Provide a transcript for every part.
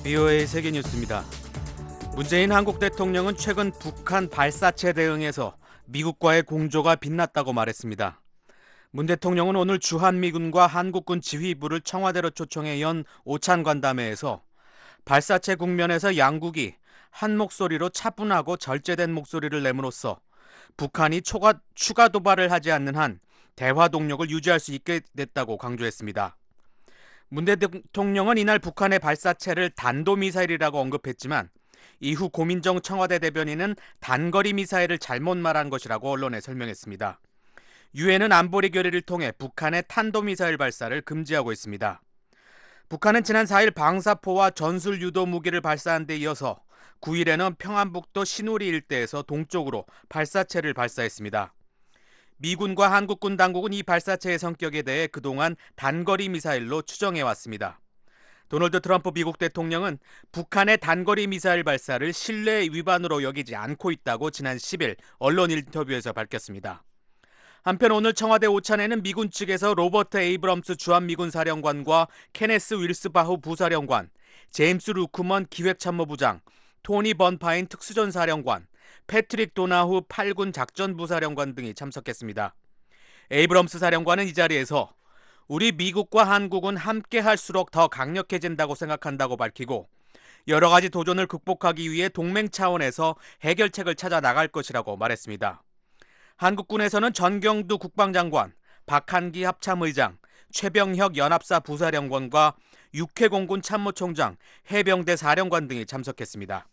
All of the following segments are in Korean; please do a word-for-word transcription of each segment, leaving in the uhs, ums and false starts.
비오에이 세계뉴스입니다. 문재인 한국 대통령은 최근 북한 발사체 대응에서 미국과의 공조가 빛났다고 말했습니다. 문 대통령은 오늘 주한미군과 한국군 지휘부를 청와대로 초청해 연 오찬 간담회에서 발사체 국면에서 양국이 한 목소리로 차분하고 절제된 목소리를 내므로써 북한이 초가, 추가 도발을 하지 않는 한 대화 동력을 유지할 수 있게 됐다고 강조했습니다. 문 대통령은 이날 북한의 발사체를 단도미사일이라고 언급했지만 이후 고민정 청와대 대변인은 단거리 미사일을 잘못 말한 것이라고 언론에 설명했습니다. 유엔은 안보리 결의를 통해 북한의 탄도미사일 발사를 금지하고 있습니다. 북한은 지난 사 일 방사포와 전술 유도 무기를 발사한 데 이어서 구 일에는 평안북도 신우리 일대에서 동쪽으로 발사체를 발사했습니다. 미군과 한국군 당국은 이 발사체의 성격에 대해 그동안 단거리 미사일로 추정해왔습니다. 도널드 트럼프 미국 대통령은 북한의 단거리 미사일 발사를 신뢰 위반으로 여기지 않고 있다고 지난 십 일 언론 인터뷰에서 밝혔습니다. 한편 오늘 청와대 오찬에는 미군 측에서 로버트 에이브럼스 주한미군 사령관과 케네스 윌스 바후 부사령관, 제임스 루크먼 기획참모부장, 토니 번파인 특수전사령관, 패트릭 도나후 팔 군 작전부사령관 등이 참석했습니다. 에이브럼스 사령관은 이 자리에서 우리 미국과 한국은 함께 할수록 더 강력해진다고 생각한다고 밝히고 여러 가지 도전을 극복하기 위해 동맹 차원에서 해결책을 찾아 나갈 것이라고 말했습니다. 한국군에서는 전경두 국방장관, 박한기 합참의장, 최병혁 연합사 부사령관과 육해공군 참모총장, 해병대 사령관 등이 참석했습니다.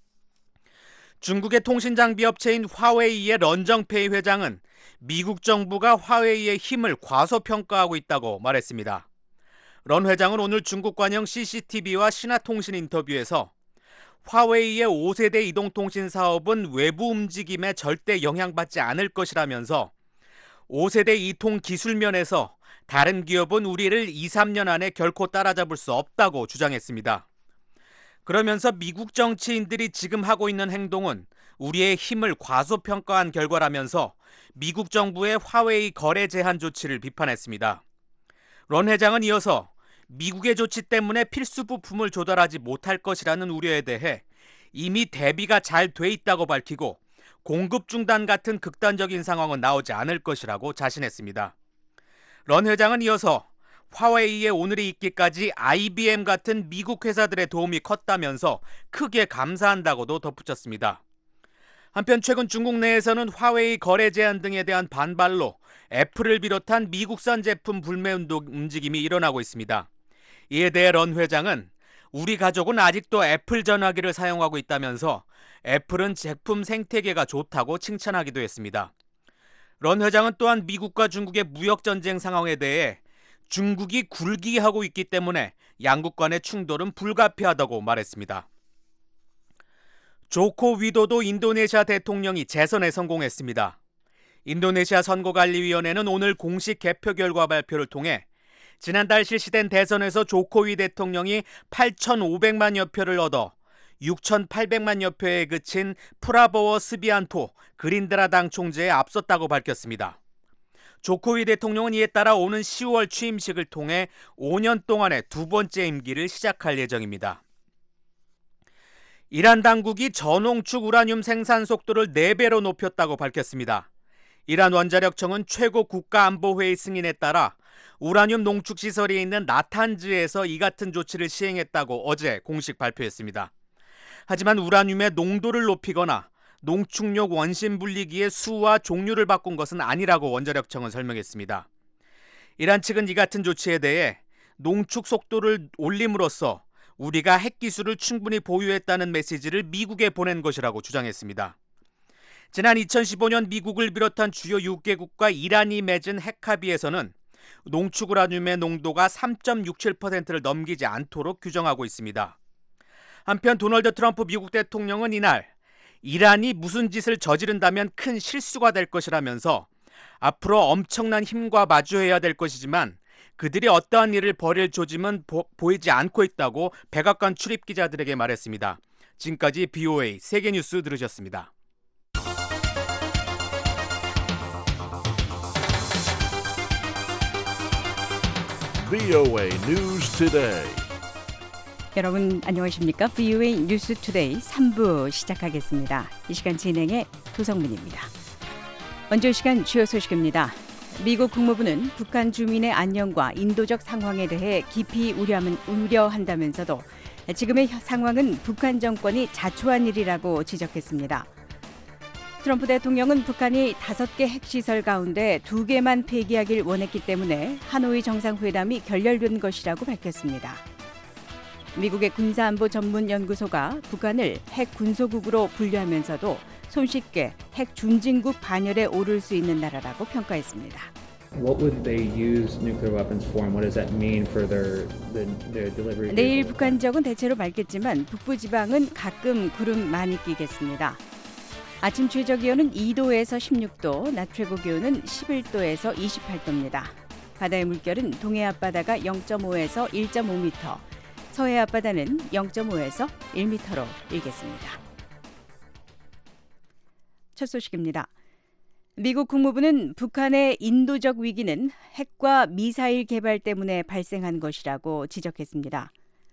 중국의 통신장비 업체인 화웨이의 런정페이 회장은 미국 정부가 화웨이의 힘을 과소평가하고 있다고 말했습니다. 런 회장은 오늘 중국 관영 씨씨티비와 신화통신 인터뷰에서 화웨이의 오 세대 이동통신 사업은 외부 움직임에 절대 영향받지 않을 것이라면서 오 세대 이통 기술 면에서 다른 기업은 우리를 이, 삼 년 안에 결코 따라잡을 수 없다고 주장했습니다. 그러면서 미국 정치인들이 지금 하고 있는 행동은 우리의 힘을 과소평가한 결과라면서 미국 정부의 화웨이 거래 제한 조치를 비판했습니다. 런 회장은 이어서 미국의 조치 때문에 필수 부품을 조달하지 못할 것이라는 우려에 대해 이미 대비가 잘 돼 있다고 밝히고 공급 중단 같은 극단적인 상황은 나오지 않을 것이라고 자신했습니다. 런 회장은 이어서 화웨이의 오늘이 있기까지 아이비엠 같은 미국 회사들의 도움이 컸다면서 크게 감사한다고도 덧붙였습니다. 한편 최근 중국 내에서는 화웨이 거래 제한 등에 대한 반발로 애플을 비롯한 미국산 제품 불매 운동 움직임이 일어나고 있습니다. 이에 대해 런 회장은 우리 가족은 아직도 애플 전화기를 사용하고 있다면서 애플은 제품 생태계가 좋다고 칭찬하기도 했습니다. 런 회장은 또한 미국과 중국의 무역전쟁 상황에 대해 중국이 굴기하고 있기 때문에 양국 간의 충돌은 불가피하다고 말했습니다. 조코 위도도 인도네시아 대통령이 재선에 성공했습니다. 인도네시아 선거관리위원회는 오늘 공식 개표 결과 발표를 통해 지난달 실시된 대선에서 조코위 대통령이 팔천오백만여 표를 얻어 육천팔백만여 표에 그친 프라보워 스비안토 그린드라 당 총재에 앞섰다고 밝혔습니다. 조코위 대통령은 이에 따라 오는 시월 취임식을 통해 오 년 동안의 두 번째 임기를 시작할 예정입니다. 이란 당국이 전홍축 우라늄 생산 속도를 네 배로 높였다고 밝혔습니다. 이란 원자력청은 최고 국가안보회의 승인에 따라 우라늄 농축 시설이 있는 나탄즈에서 이 같은 조치를 시행했다고 어제 공식 발표했습니다. 하지만 우라늄의 농도를 높이거나 농축용 원심 분리기의 수와 종류를 바꾼 것은 아니라고 원자력청은 설명했습니다. 이란 측은 이 같은 조치에 대해 농축 속도를 올림으로써 우리가 핵기술을 충분히 보유했다는 메시지를 미국에 보낸 것이라고 주장했습니다. 지난 이천십오 년 미국을 비롯한 주요 육 개국과 이란이 맺은 핵합의에서는 농축 우라늄의 농도가 삼 점 육칠 퍼센트를 넘기지 않도록 규정하고 있습니다. 한편 도널드 트럼프 미국 대통령은 이날 이란이 무슨 짓을 저지른다면 큰 실수가 될 것이라면서 앞으로 엄청난 힘과 마주해야 될 것이지만 그들이 어떠한 일을 벌일 조짐은 보, 보이지 않고 있다고 백악관 출입 기자들에게 말했습니다. 지금까지 비오에이 세계뉴스 들으셨습니다. 비오에이 News Today. 여러분 안녕하십니까? 브이오에이 뉴스 투데이 삼 부 시작하겠습니다. 이 시간 진행의 도성문입니다. 먼저 이 시간 주요 소식입니다. 미국 국무부는 북한 주민의 안녕과 인도적 상황에 대해 깊이 우려하면, 우려한다면서도 지금의 상황은 북한 정권이 자초한 일이라고 지적했습니다. 트럼프 대통령은 북한이 다섯 개 핵시설 가운데 두 개만 폐기하길 원했기 때문에 하노이 정상회담이 결렬된 것이라고 밝혔습니다. 미국의 군사안보전문연구소가 북한을 핵 군소국으로 분류하면서도 손쉽게 핵 준진국 반열에 오를 수 있는 나라라고 평가했습니다. What would they use nuclear weapons for, and what does that mean for their, the, their delivery? 내일 북한 지역은 대체로 맑겠지만 북부 지방은 가끔 구름 많이 끼겠습니다. 아침 최저 기온은 이 도에서 십육 도, 낮 최고 기온은 십일 도에서 이십팔 도입니다. 바다의 물결은 동해 앞바다가 영 점 오에서 일 점 오 미터, 서해 앞바다는 영 점 오에서 일 미터로 일겠습니다. 첫 소식입니다. 미국 국무부는 북한의 인도적 위기는 핵과 미사일 개발 때문에 발생한 것이라고 지적했습니다.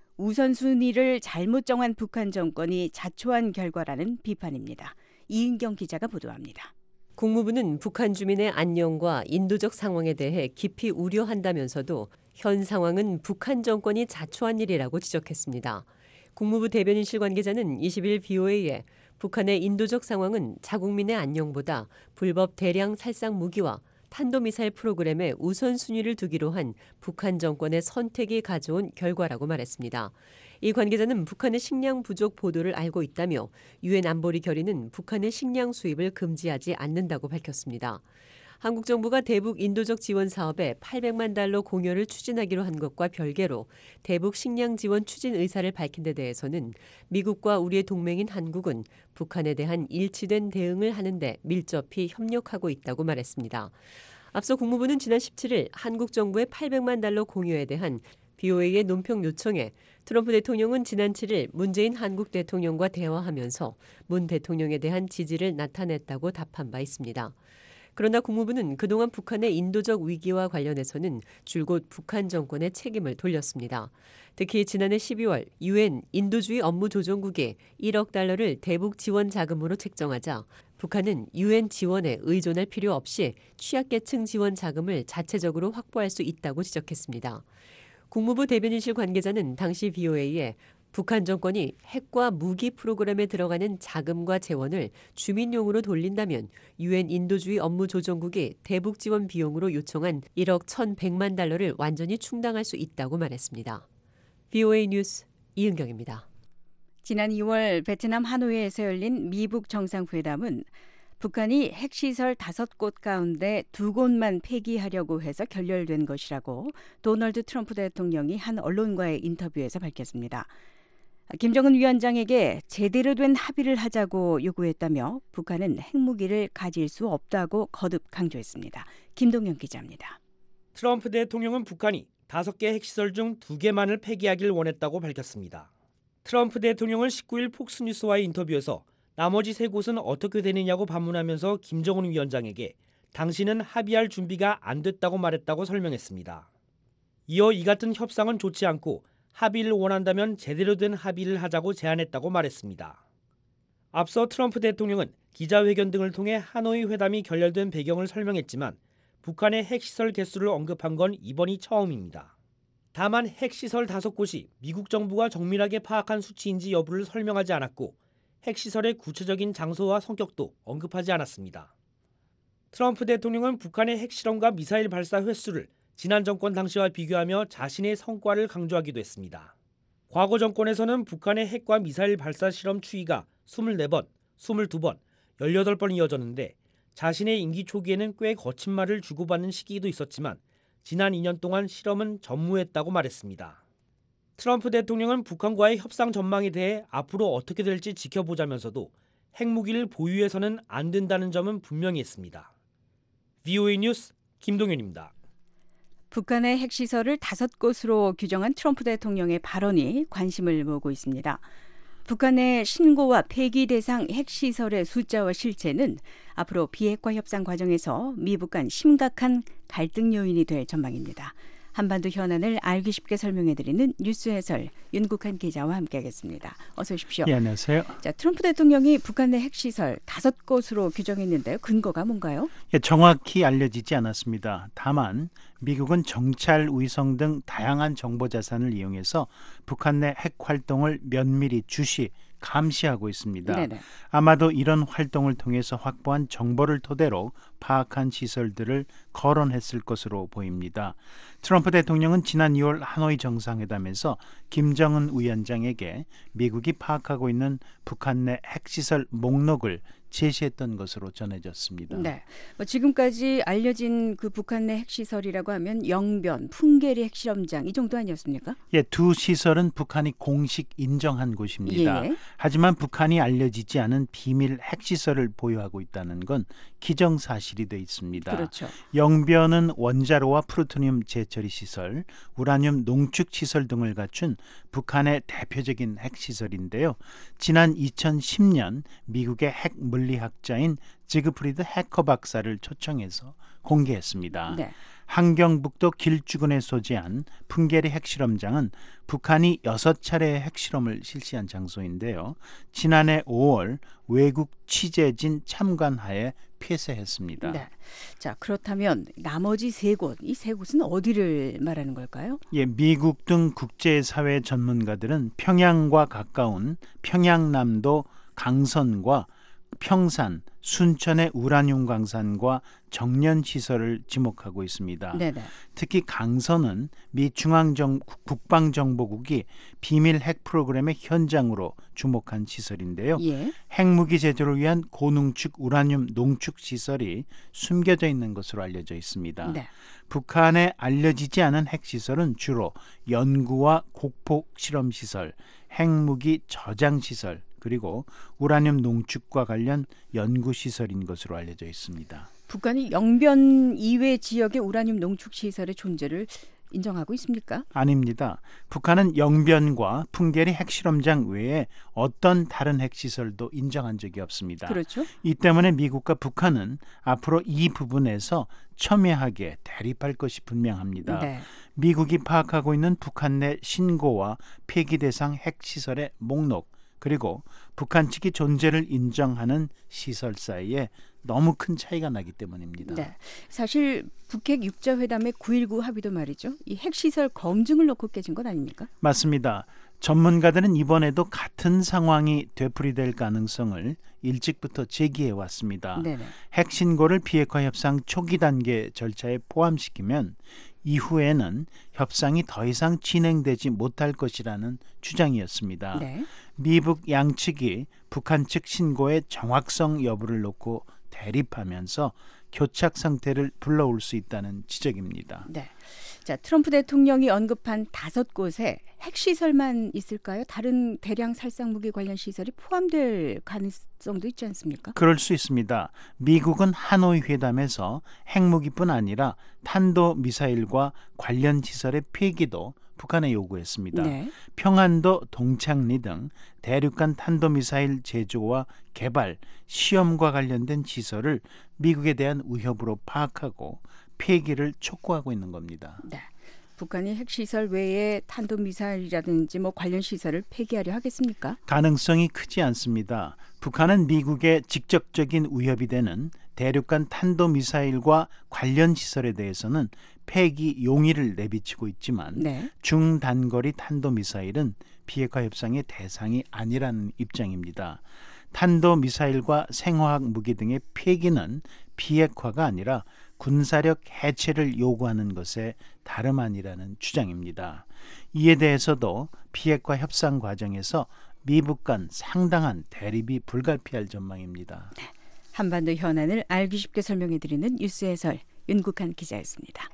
우선순위를 잘못 정한 북한 정권이 자초한 결과라는 비판입니다. 이은경 기자가 보도합니다. 국무부는 북한 주민의 안녕과 인도적 상황에 대해 깊이 우려한다면서도 현 상황은 북한 정권이 자초한 일이라고 지적했습니다. 국무부 대변인실 관계자는 이십 일 브이오에이에 북한의 인도적 상황은 자국민의 안녕보다 불법 대량 살상 무기와 탄도미사일 프로그램에 우선순위를 두기로 한 북한 정권의 선택이 가져온 결과라고 말했습니다. 이 관계자는 북한의 식량 부족 보도를 알고 있다며 유엔 안보리 결의는 북한의 식량 수입을 금지하지 않는다고 밝혔습니다. 한국 정부가 대북 인도적 지원 사업에 팔백만 달러 공여를 추진하기로 한 것과 별개로 대북 식량 지원 추진 의사를 밝힌 데 대해서는 미국과 우리의 동맹인 한국은 북한에 대한 일치된 대응을 하는 데 밀접히 협력하고 있다고 말했습니다. 앞서 국무부는 지난 십칠 일 한국 정부의 팔백만 달러 공여에 대한 브이오에이의 논평 요청에 트럼프 대통령은 지난 칠 일 문재인 한국 대통령과 대화하면서 문 대통령에 대한 지지를 나타냈다고 답한 바 있습니다. 그러나 국무부는 그동안 북한의 인도적 위기와 관련해서는 줄곧 북한 정권의 책임을 돌렸습니다. 특히 지난해 십이월 유엔 인도주의 업무조정국이 일억 달러를 대북 지원 자금으로 책정하자 북한은 유엔 지원에 의존할 필요 없이 취약계층 지원 자금을 자체적으로 확보할 수 있다고 지적했습니다. 국무부 대변인실 관계자는 당시 브이오에이에 북한 정권이 핵과 무기 프로그램에 들어가는 자금과 재원을 주민용으로 돌린다면 유엔 인도주의 업무조정국이 대북 지원 비용으로 요청한 일억 천백만 달러를 완전히 충당할 수 있다고 말했습니다. 브이오에이 뉴스 이은경입니다. 지난 이월 베트남 하노이에서 열린 미북 정상회담은 북한이 핵시설 다섯 곳 가운데 두 곳만 폐기하려고 해서 결렬된 것이라고 도널드 트럼프 대통령이 한 언론과의 인터뷰에서 밝혔습니다. 김정은 위원장에게 제대로 된 합의를 하자고 요구했다며 북한은 핵무기를 가질 수 없다고 거듭 강조했습니다. 김동현 기자입니다. 트럼프 대통령은 북한이 다섯 개 핵시설 중 두 개만을 폐기하길 원했다고 밝혔습니다. 트럼프 대통령은 십구 일 폭스뉴스와의 인터뷰에서 나머지 세 곳은 어떻게 되느냐고 반문하면서 김정은 위원장에게 당신은 합의할 준비가 안 됐다고 말했다고 설명했습니다. 이어 이 같은 협상은 좋지 않고 합의를 원한다면 제대로 된 합의를 하자고 제안했다고 말했습니다. 앞서 트럼프 대통령은 기자회견 등을 통해 하노이 회담이 결렬된 배경을 설명했지만 북한의 핵시설 개수를 언급한 건 이번이 처음입니다. 다만 핵시설 다섯 곳이 미국 정부가 정밀하게 파악한 수치인지 여부를 설명하지 않았고 핵시설의 구체적인 장소와 성격도 언급하지 않았습니다. 트럼프 대통령은 북한의 핵실험과 미사일 발사 횟수를 지난 정권 당시와 비교하며 자신의 성과를 강조하기도 했습니다. 과거 정권에서는 북한의 핵과 미사일 발사 실험 추이가 이십사 번, 이십이 번, 십팔 번 이어졌는데 자신의 임기 초기에는 꽤 거친 말을 주고받는 시기도 있었지만 지난 이 년 동안 실험은 전무했다고 말했습니다. 트럼프 대통령은 북한과의 협상 전망에 대해 앞으로 어떻게 될지 지켜보자면서도 핵무기를 보유해서는 안 된다는 점은 분명히 했습니다. 브이오에이 뉴스 김동현입니다. 북한의 핵시설을 다섯 곳으로 규정한 트럼프 대통령의 발언이 관심을 모으고 있습니다. 북한의 신고와 폐기 대상 핵시설의 숫자와 실체는 앞으로 비핵화 협상 과정에서 미북 간 심각한 갈등 요인이 될 전망입니다. 한반도 현안을 알기 쉽게 설명해드리는 뉴스 해설 윤국한 기자와 함께하겠습니다. 어서 오십시오. 예, 안녕하세요. 자, 트럼프 대통령이 북한 내 핵시설 다섯 곳으로 규정했는데요. 근거가 뭔가요? 예, 정확히 알려지지 않았습니다. 다만 미국은 정찰, 위성 등 다양한 정보 자산을 이용해서 북한 내 핵 활동을 면밀히 주시, 감시하고 있습니다. 네네. 아마도 이런 활동을 통해서 확보한 정보를 토대로 파악한 시설들을 거론했을 것으로 보입니다. 트럼프 대통령은 지난 이월 하노이 정상회담에서 김정은 위원장에게 미국이 파악하고 있는 북한 내 핵시설 목록을 제시했던 것으로 전해졌습니다. 네, 뭐 지금까지 알려진 그 북한 내 핵시설이라고 하면 영변, 풍계리 핵실험장 이 정도 아니었습니까? 예, 두 시설은 북한이 공식 인정한 곳입니다. 예. 하지만 북한이 알려지지 않은 비밀 핵시설을 보유하고 있다는 건 기정사실이 돼 있습니다. 그렇죠. 영변은 원자로와 플루토늄 재처리 시설, 우라늄 농축 시설 등을 갖춘 북한의 대표적인 핵시설인데요. 지난 이천십 년 미국의 핵 물리학자인 지그프리드 해커 박사를 초청해서 공개했습니다. 네. 함경북도 길주군에 소재한 풍계리 핵실험장은 북한이 여섯 차례의 핵실험을 실시한 장소인데요. 지난해 오월 외국 취재진 참관하에 폐쇄했습니다. 네. 자, 그렇다면 나머지 세 곳, 이 세 곳은 어디를 말하는 걸까요? 예, 미국 등 국제사회 전문가들은 평양과 가까운 평양남도 강선과 평산, 순천의 우라늄 광산과 정년 시설을 지목하고 있습니다. 네네. 특히 강선은 미 중앙정 국방정보국이 비밀 핵 프로그램의 현장으로 주목한 시설인데요. 예. 핵무기 제조를 위한 고농축 우라늄 농축 시설이 숨겨져 있는 것으로 알려져 있습니다. 네. 북한에 알려지지 않은 핵시설은 주로 연구와 곡폭 실험 시설, 핵무기 저장 시설, 그리고 우라늄 농축과 관련 연구시설인 것으로 알려져 있습니다. 북한이 영변 이외 지역의 우라늄 농축 시설의 존재를 인정하고 있습니까? 아닙니다. 북한은 영변과 풍계리 핵실험장 외에 어떤 다른 핵시설도 인정한 적이 없습니다. 그렇죠. 이 때문에 미국과 북한은 앞으로 이 부분에서 첨예하게 대립할 것이 분명합니다. 네. 미국이 파악하고 있는 북한 내 신고와 폐기 대상 핵시설의 목록, 그리고 북한 측이 존재를 인정하는 시설 사이에 너무 큰 차이가 나기 때문입니다. 네. 사실 북핵 육자회담의 구일구 합의도 말이죠. 이 핵시설 검증을 놓고 깨진 것 아닙니까? 맞습니다. 전문가들은 이번에도 같은 상황이 되풀이될 가능성을 일찍부터 제기해 왔습니다. 네네. 핵신고를 비핵화 협상 초기 단계 절차에 포함시키면 이후에는 협상이 더 이상 진행되지 못할 것이라는 주장이었습니다. 네. 미북 양측이 북한 측 신고의 정확성 여부를 놓고 대립하면서 교착 상태를 불러올 수 있다는 지적입니다. 네. 자, 트럼프 대통령이 언급한 다섯 곳에 핵시설만 있을까요? 다른 대량 살상 무기 관련 시설이 포함될 가능성도 있지 않습니까? 그럴 수 있습니다. 미국은 하노이 회담에서 핵무기뿐 아니라 탄도미사일과 관련 시설의 폐기도 북한에 요구했습니다. 네. 평안도, 동창리 등 대륙간 탄도미사일 제조와 개발, 시험과 관련된 시설을 미국에 대한 위협으로 파악하고 폐기를 촉구하고 있는 겁니다. 네. 북한이 핵시설 외에 탄도미사일이라든지 뭐 관련 시설을 폐기하려 하겠습니까? 가능성이 크지 않습니다. 북한은 미국의 직접적인 위협이 되는 대륙간 탄도미사일과 관련 시설에 대해서는 폐기 용의를 내비치고 있지만 네. 중단거리 탄도미사일은 비핵화 협상의 대상이 아니라는 입장입니다. 탄도미사일과 생화학 무기 등의 폐기는 비핵화가 아니라 군사력 해체를 요구하는 것에 다름 아니라는 주장입니다. 이에 대해서도 비핵화 협상 과정에서 미북 간 상당한 대립이 불가피할 전망입니다. 한반도 현안을 알기 쉽게 설명해드리는 뉴스 해설 윤국한 기자였습니다.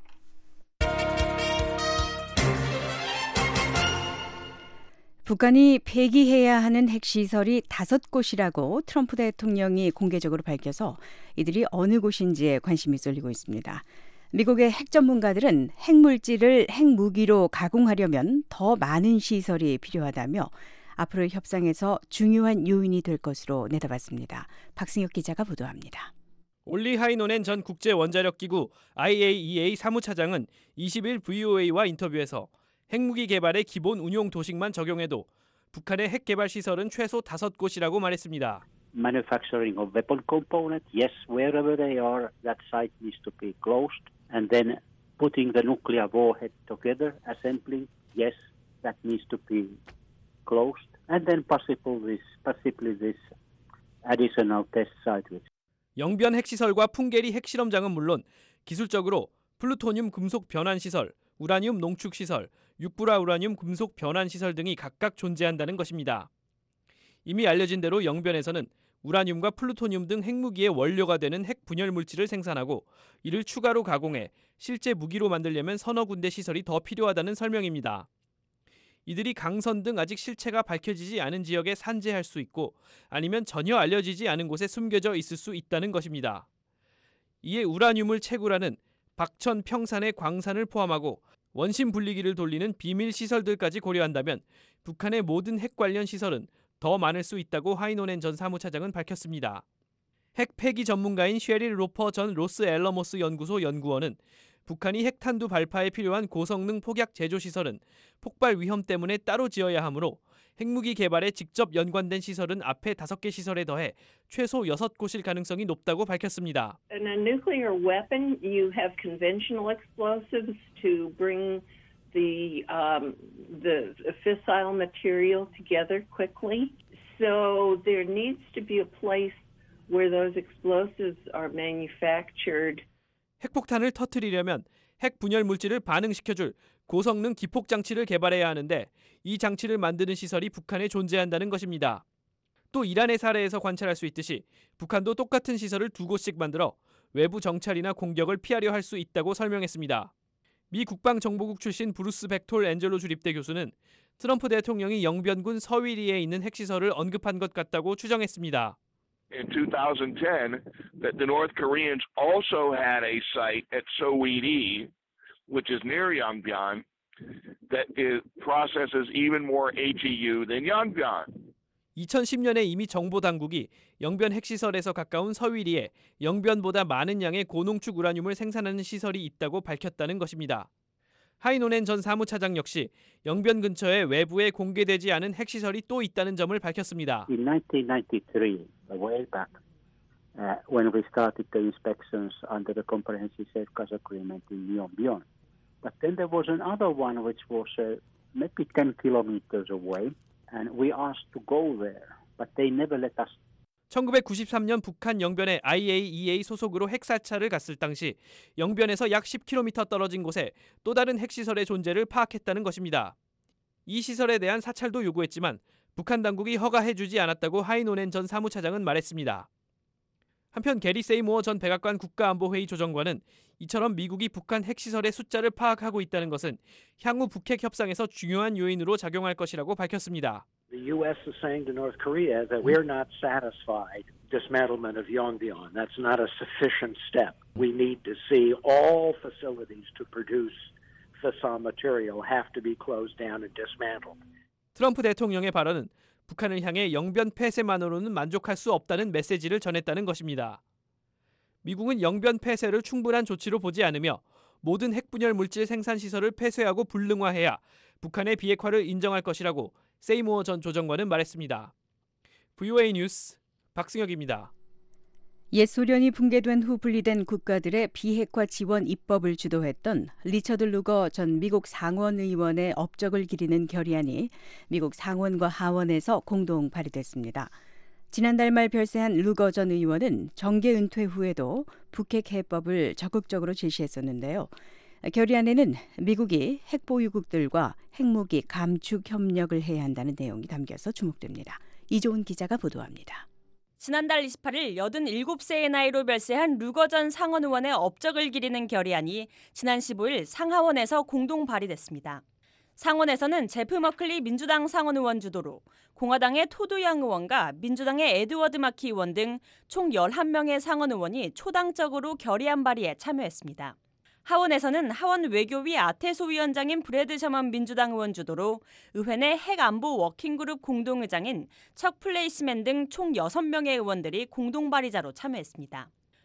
북한이 폐기해야 하는 핵시설이 다섯 곳이라고 트럼프 대통령이 공개적으로 밝혀서 이들이 어느 곳인지에 관심이 쏠리고 있습니다. 미국의 핵 전문가들은 핵물질을 핵무기로 가공하려면 더 많은 시설이 필요하다며 앞으로의 협상에서 중요한 요인이 될 것으로 내다봤습니다. 박승혁 기자가 보도합니다. 올리 하이노넨 전 국제원자력기구 아이에이이에이 사무차장은 이십일 브이오에이와 인터뷰에서 핵무기 개발의 기본 운용 도식만 적용해도 북한의 핵 개발 시설은 최소 다섯 곳이라고 말했습니다. Manufacturing of weapon components, yes, wherever they are, that site needs to be closed. And then putting the nuclear warhead together, assembling, yes, that needs to be closed. And then possibly this, possibly this additional test site. Which 영변 핵시설과 풍계리 핵실험장은 물론 기술적으로 플루토늄 금속 변환 시설, 우라늄 농축 시설, 육불화 우라늄 금속 변환 시설 등이 각각 존재한다는 것입니다. 이미 알려진 대로 영변에서는 우라늄과 플루토늄 등 핵무기의 원료가 되는 핵 분열 물질을 생산하고 이를 추가로 가공해 실제 무기로 만들려면 서너 군데 시설이 더 필요하다는 설명입니다. 이들이 강선 등 아직 실체가 밝혀지지 않은 지역에 산재할 수 있고 아니면 전혀 알려지지 않은 곳에 숨겨져 있을 수 있다는 것입니다. 이에 우라늄을 채굴하는 박천 평산의 광산을 포함하고 원심 분리기를 돌리는 비밀 시설들까지 고려한다면 북한의 모든 핵 관련 시설은 더 많을 수 있다고 하이노넨 전 사무차장은 밝혔습니다. 핵 폐기 전문가인 쉐릴 로퍼 전 로스 앨러모스 연구소 연구원은 북한이 핵탄두 발파에 필요한 고성능 폭약 제조 시설은 폭발 위험 때문에 따로 지어야 하므로 핵무기 개발에 직접 연관된 시설은 앞에 다섯 개 시설에 더해 최소 여섯 곳일 가능성이 높다고 밝혔습니다. In a nuclear weapon, you have conventional explosives to bring the um, the fissile material together quickly. So there needs to be a place where those explosives are manufactured. 핵폭탄을 터뜨리려면 핵 분열 물질을 반응시켜줄 고성능 기폭 장치를 개발해야 하는데 이 장치를 만드는 시설이 북한에 존재한다는 것입니다. 또 이란의 사례에서 관찰할 수 있듯이 북한도 똑같은 시설을 두 곳씩 만들어 외부 정찰이나 공격을 피하려 할 수 있다고 설명했습니다. 미 국방정보국 출신 브루스 벡톨 앤젤로 주립대 교수는 트럼프 대통령이 영변군 서위리에 있는 핵시설을 언급한 것 같다고 추정했습니다. In two thousand ten, that the North Koreans also had a site at Soweto, which is near Yongbyon, that is, processes even more H E U than Yongbyon. 이천십 년에 이미 정보 당국이 영변 핵시설에서 가까운 서위리에 영변보다 많은 양의 고농축 우라늄을 생산하는 시설이 있다고 밝혔다는 것입니다. 하이노넨 전 사무차장 역시 영변 근처에 외부에 공개되지 않은 핵시설이 또 있다는 점을 밝혔습니다. in nineteen ninety-three, way back, uh, when we started the inspections under the Comprehensive Safeguards Agreement in Yongbyon. But then there was another one which was uh, maybe ten kilometers away, and we asked to go there, but they never let us. 천구백구십삼 년 북한 영변에 아이에이이에이 소속으로 핵사찰을 갔을 당시 영변에서 약 십 킬로미터 떨어진 곳에 또 다른 핵시설의 존재를 파악했다는 것입니다. 이 시설에 대한 사찰도 요구했지만 북한 당국이 허가해주지 않았다고 하이노넨 전 사무차장은 말했습니다. 한편 게리 세이모어 전 백악관 국가안보회의 조정관은 이처럼 미국이 북한 핵시설의 숫자를 파악하고 있다는 것은 향후 북핵 협상에서 중요한 요인으로 작용할 것이라고 밝혔습니다. The U S is saying to North Korea that we're not satisfied dismantlement of Yongbyon. That's not a sufficient step. We need to see all facilities to produce fissile material have to be closed down and dismantled. 트럼프 대통령의 발언은 북한을 향해 영변 폐쇄만으로는 만족할 수 없다는 메시지를 전했다는 것입니다. 미국은 영변 폐쇄를 충분한 조치로 보지 않으며 모든 핵분열 물질 생산 시설을 폐쇄하고 불능화해야 북한의 비핵화를 인정할 것이라고 세이모어 전 조정관은 말했습니다. 브이오에이 뉴스 박승혁입니다. 옛 소련이 붕괴된 후 분리된 국가들의 비핵화 지원 입법을 주도했던 리처드 루거 전 미국 상원의원의 업적을 기리는 결의안이 미국 상원과 하원에서 공동 발의됐습니다. 지난달 말 별세한 루거 전 의원은 정계 은퇴 후에도 북핵 해법을 적극적으로 제시했었는데요. 결의안에는 미국이 핵보유국들과 핵무기 감축 협력을 해야 한다는 내용이 담겨서 주목됩니다. 이조은 기자가 보도합니다. 지난달 이십팔 일 여든일곱 세의 나이로 별세한 루거 전 상원 의원의 업적을 기리는 결의안이 지난 십오 일 상하원에서 공동 발의됐습니다. 상원에서는 제프 머클리 민주당 상원 의원 주도로 공화당의 토드 양 의원과 민주당의 에드워드 마키 의원 등 총 열한 명의 상원 의원이 초당적으로 결의안 발의에 참여했습니다. 하원에서는 하원 외교위 아태소 위원장인 브래드 셔먼 민주당 의원 주도로 의회 내 핵안보 워킹그룹 공동의장인 척 플레이스맨 등 총 여섯 명의 의원들이 공동 발의자로 참여했습니다.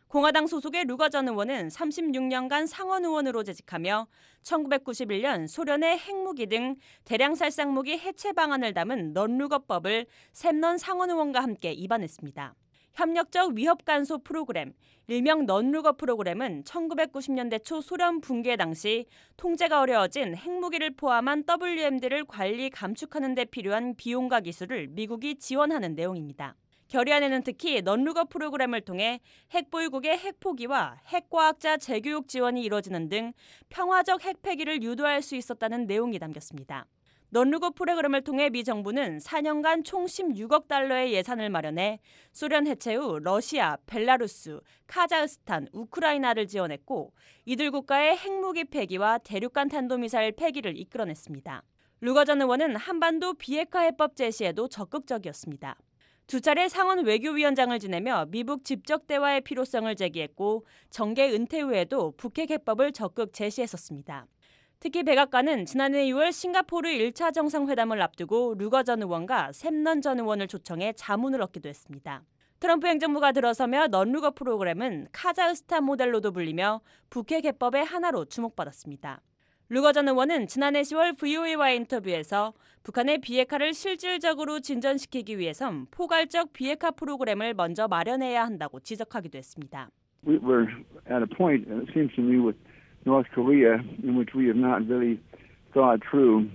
공화당 소속의 루거 전 의원은 삼십육 년간 상원 의원으로 재직하며 천구백구십일 년 소련의 핵무기 등 대량 살상무기 해체 방안을 담은 넌루거법을 샘넌 상원 의원과 함께 입안했습니다. 협력적 위협 간소 프로그램, 일명 넌루거 프로그램은 천구백구십 년대 초 소련 붕괴 당시 통제가 어려워진 핵무기를 포함한 더블유엠디를 관리 감축하는 데 필요한 비용과 기술을 미국이 지원하는 내용입니다. 결의안에는 특히 넌루거 프로그램을 통해 핵보유국의 핵포기와 핵과학자 재교육 지원이 이뤄지는 등 평화적 핵폐기를 유도할 수 있었다는 내용이 담겼습니다. 넌루거 프로그램을 통해 미 정부는 사 년간 총 십육억 달러의 예산을 마련해 소련 해체 후 러시아, 벨라루스, 카자흐스탄, 우크라이나를 지원했고 이들 국가의 핵무기 폐기와 대륙간 탄도미사일 폐기를 이끌어냈습니다. 루거 전 의원은 한반도 비핵화 해법 제시에도 적극적이었습니다. 두 차례 상원 외교위원장을 지내며 미북 직접 대화의 필요성을 제기했고 정계 은퇴 후에도 북핵 해법을 적극 제시했었습니다. 특히 백악관은 지난해 유월 싱가포르 일 차 정상회담을 앞두고 루거 전 의원과 샘넌 전 의원을 초청해 자문을 얻기도 했습니다. 트럼프 행정부가 들어서며 넌루거 프로그램은 카자흐스탄 모델로도 불리며 북핵 해법의 하나로 주목받았습니다. 루거 전 의원은 지난해 시월 브이오에이와의 인터뷰에서 북한의 비핵화를 실질적으로 진전시키기 위해선 포괄적 비핵화 프로그램을 먼저 마련해야 한다고 지적하기도 했습니다. We were at a point, it seems to me, with North Korea in which we have not really thought through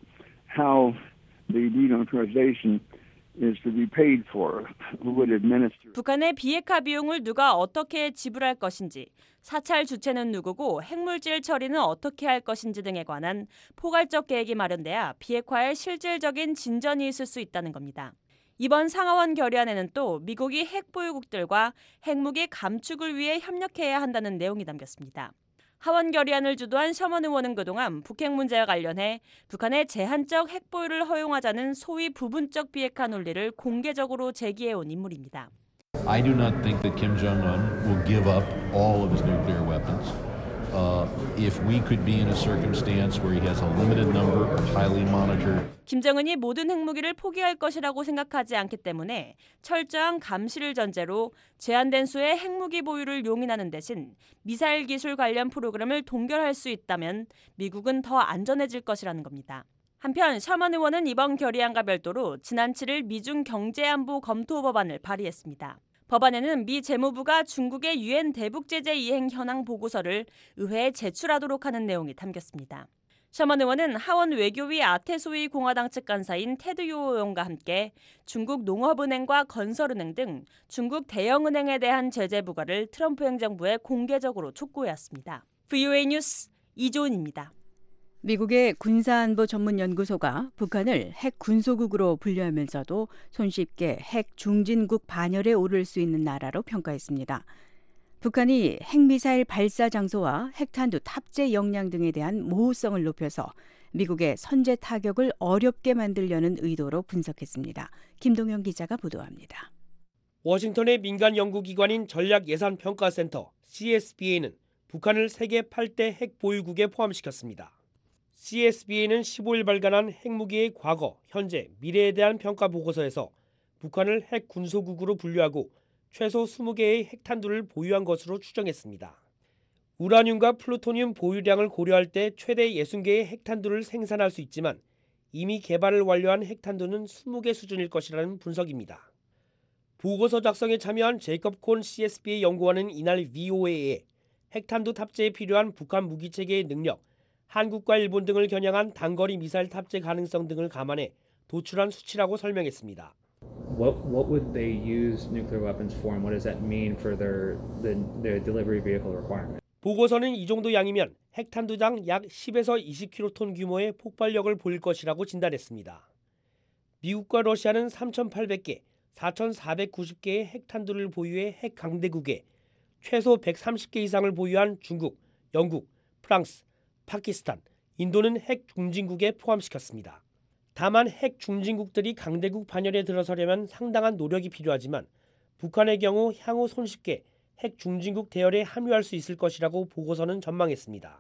how the denuclearization is to be paid for, who would administer. 북한의 비핵화 비용을 누가 어떻게 지불할 것인지, 사찰 주체는 누구고 핵물질 처리는 어떻게 할 것인지 등에 관한 포괄적 계획이 마련돼야 비핵화에 실질적인 진전이 있을 수 있다는 겁니다. 이번 상하원 결의안에는 또 미국이 핵 보유국들과 핵무기 감축을 위해 협력해야 한다는 내용이 담겼습니다. 하원 결의안을 주도한 셔먼 의원은 그동안 북핵 문제와 관련해 북한의 제한적 핵 보유를 허용하자는 소위 부분적 비핵화 논리를 공개적으로 제기해온 인물입니다. I do not think that Kim Jong-un will give up all of his nuclear weapons. Uh, if we could be in a circumstance where he has a limited number or highly monitored. 김정은이 모든 핵무기를 포기할 것이라고 생각하지 않기 때문에 철저한 감시를 전제로 제한된 수의 핵무기 보유를 용인하는 대신 미사일 기술 관련 프로그램을 동결할 수 있다면 미국은 더 안전해질 것이라는 겁니다. 한편 셔먼 의원은 이번 결의안과 별도로 지난 칠 일 미중 경제안보 검토 법안을 발의했습니다. 법안에는 미 재무부가 중국의 유엔 대북 제재 이행 현황 보고서를 의회에 제출하도록 하는 내용이 담겼습니다. 셔먼 의원은 하원 외교위 아테소이 공화당 측 간사인 테드 요 의원과 함께 중국 농업은행과 건설은행 등 중국 대형은행에 대한 제재 부과를 트럼프 행정부에 공개적으로 촉구해왔습니다. 브이오에이 뉴스 이조은입니다. 미국의 군사안보 전문연구소가 북한을 핵 군소국으로 분류하면서도 손쉽게 핵 중진국 반열에 오를 수 있는 나라로 평가했습니다. 북한이 핵미사일 발사 장소와 핵탄두 탑재 역량 등에 대한 모호성을 높여서 미국의 선제 타격을 어렵게 만들려는 의도로 분석했습니다. 김동현 기자가 보도합니다. 워싱턴의 민간 연구기관인 전략예산평가센터 씨에스비에이는 북한을 세계 팔 대 핵 보유국에 포함시켰습니다. 씨에스비에이는 십오 일 발간한 핵무기의 과거, 현재, 미래에 대한 평가 보고서에서 북한을 핵 군소국으로 분류하고 최소 이십 개의 핵탄두를 보유한 것으로 추정했습니다. 우라늄과 플루토늄 보유량을 고려할 때 최대 육십 개의 핵탄두를 생산할 수 있지만 이미 개발을 완료한 핵탄두는 이십 개 수준일 것이라는 분석입니다. 보고서 작성에 참여한 제이컵 콘 씨에스비에이 연구원은 이날 브이오에이에 핵탄두 탑재에 필요한 북한 무기체계의 능력, 한국과 일본 등을 겨냥한 단거리 미사일 탑재 가능성 등을 감안해 도출한 수치라고 설명했습니다. What what would they use nuclear weapons for, and what does that mean for their the, their delivery vehicle requirement? 보고서는 이 정도 양이면 핵탄두당 약 십에서 이십 킬로톤 규모의 폭발력을 보일 것이라고 진단했습니다. 미국과 러시아는 삼천팔백 개, 사천사백구십 개의 핵탄두를 보유해 핵 강대국에 최소 백삼십 개 이상을 보유한 중국, 영국, 프랑스, 파키스탄, 인도는 핵 중진국에 포함시켰습니다. 다만 핵 중진국들이 강대국 반열에 들어서려면 상당한 노력이 필요하지만 북한의 경우 향후 손쉽게 핵 중진국 대열에 합류할 수 있을 것이라고 보고서는 전망했습니다.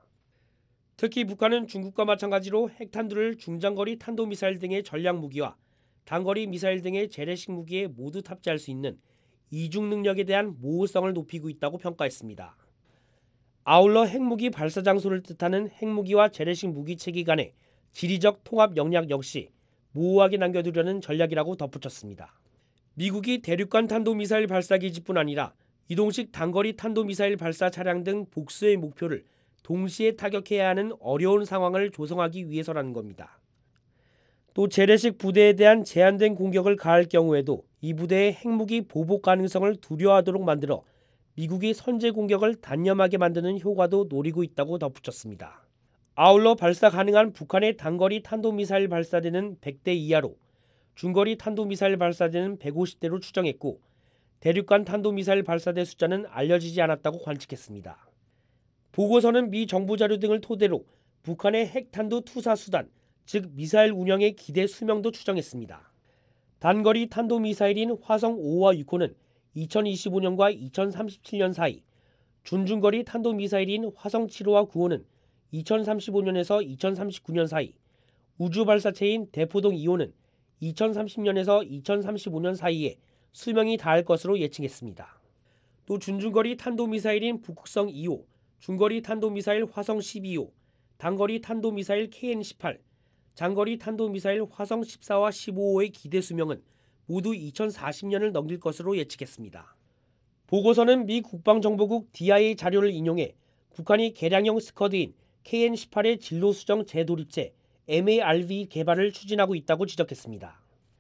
특히 북한은 중국과 마찬가지로 핵탄두를 중장거리 탄도미사일 등의 전략무기와 단거리 미사일 등의 재래식 무기에 모두 탑재할 수 있는 이중 능력에 대한 모호성을 높이고 있다고 평가했습니다. 아울러 핵무기 발사 장소를 뜻하는 핵무기와 재래식 무기 체계 간의 지리적 통합 역량 역시 모호하게 남겨두려는 전략이라고 덧붙였습니다. 미국이 대륙간 탄도미사일 발사 기지뿐 아니라 이동식 단거리 탄도미사일 발사 차량 등 복수의 목표를 동시에 타격해야 하는 어려운 상황을 조성하기 위해서라는 겁니다. 또 재래식 부대에 대한 제한된 공격을 가할 경우에도 이 부대의 핵무기 보복 가능성을 두려워하도록 만들어 미국이 선제 공격을 단념하게 만드는 효과도 노리고 있다고 덧붙였습니다. 아울러 발사 가능한 북한의 단거리 탄도미사일 발사대는 백 대 이하로 중거리 탄도미사일 발사대는 백오십 대로 추정했고 대륙간 탄도미사일 발사대 숫자는 알려지지 않았다고 관측했습니다. 보고서는 미 정부 자료 등을 토대로 북한의 핵탄두 투사 수단, 즉 미사일 운영의 기대 수명도 추정했습니다. 단거리 탄도미사일인 화성 오와 육 호는 이천이십오 년과 이천삼십칠 년 사이, 준중거리 탄도미사일인 화성 칠 호와 구 호는 이천삼십오 년에서 이천삼십구 년 사이, 우주발사체인 대포동 이 호는 이천삼십 년에서 이천삼십오 년 사이에 수명이 닿을 것으로 예측했습니다. 또 준중거리 탄도미사일인 북극성 이 호, 중거리 탄도미사일 화성 십이 호, 단거리 탄도미사일 케이엔 십팔, 장거리 탄도미사일 화성 십사와 십오 호의 기대 수명은 모두 이천사십 년을 넘길 것으로 예측했습니다. 보고서는 미 국방정보국 디아이에이 자료를 인용해 북한이 개량형 스커드인 케이엔 십팔의 진로 수정 재도입체 엠에이알브이 개발을 추진하고 있다고 지적했습니다.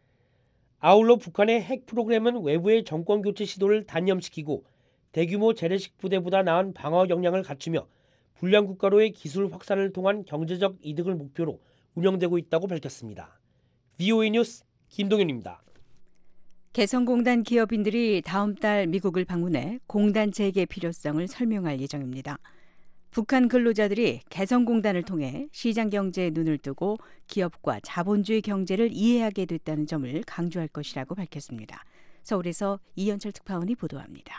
아울러 북한의 핵 프로그램은 외부의 정권 교체 시도를 단념시키고 대규모 재래식 부대보다 나은 방어 역량을 갖추며 불량 국가로의 기술 확산을 통한 경제적 이득을 목표로 운영되고 있다고 밝혔습니다. 브이오에이 뉴스 김동윤입니다. 개성공단 기업인들이 다음 달 미국을 방문해 공단 재개 필요성을 설명할 예정입니다. 북한 근로자들이 개성공단을 통해 시장 경제에 눈을 뜨고 기업과 자본주의 경제를 이해하게 됐다는 점을 강조할 것이라고 밝혔습니다. 서울에서 이현철 특파원이 보도합니다.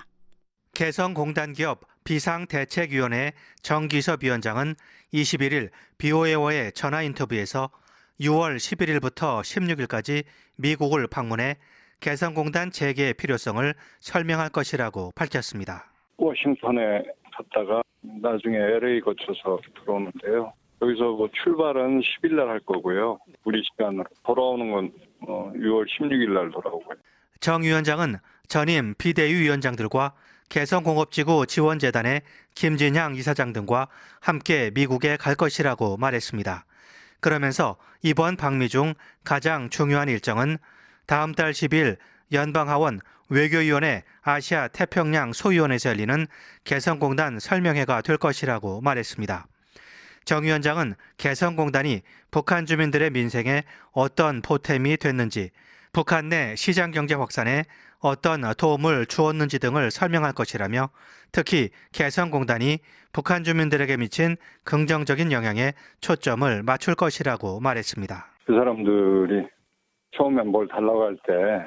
개성공단 기업 비상대책위원회 정기섭 위원장은 이십일 일 비오에이와의 전화 인터뷰에서 유월 십일일부터 십육일까지 미국을 방문해 개성공단 재개의 필요성을 설명할 것이라고 밝혔습니다. 워싱턴에 갔다가 나중에 엘에이 거쳐서 들어오는데요. 여기서 뭐 출발은 십일 날 할 거고요. 우리 시간으로 돌아오는 건 유월 십육일 날 돌아오고요. 정 위원장은 전임 비대위 위원장들과 개성공업지구 지원재단의 김진향 이사장 등과 함께 미국에 갈 것이라고 말했습니다. 그러면서 이번 방미 중 가장 중요한 일정은 다음 달 십일 연방하원 외교위원회 아시아 태평양 소위원회에서 열리는 개성공단 설명회가 될 것이라고 말했습니다. 정 위원장은 개성공단이 북한 주민들의 민생에 어떤 보탬이 됐는지, 북한 내 시장 경제 확산에 어떤 도움을 주었는지 등을 설명할 것이라며 특히 개성공단이 북한 주민들에게 미친 긍정적인 영향에 초점을 맞출 것이라고 말했습니다. 그 사람들이 처음에 뭘 달라고 할 때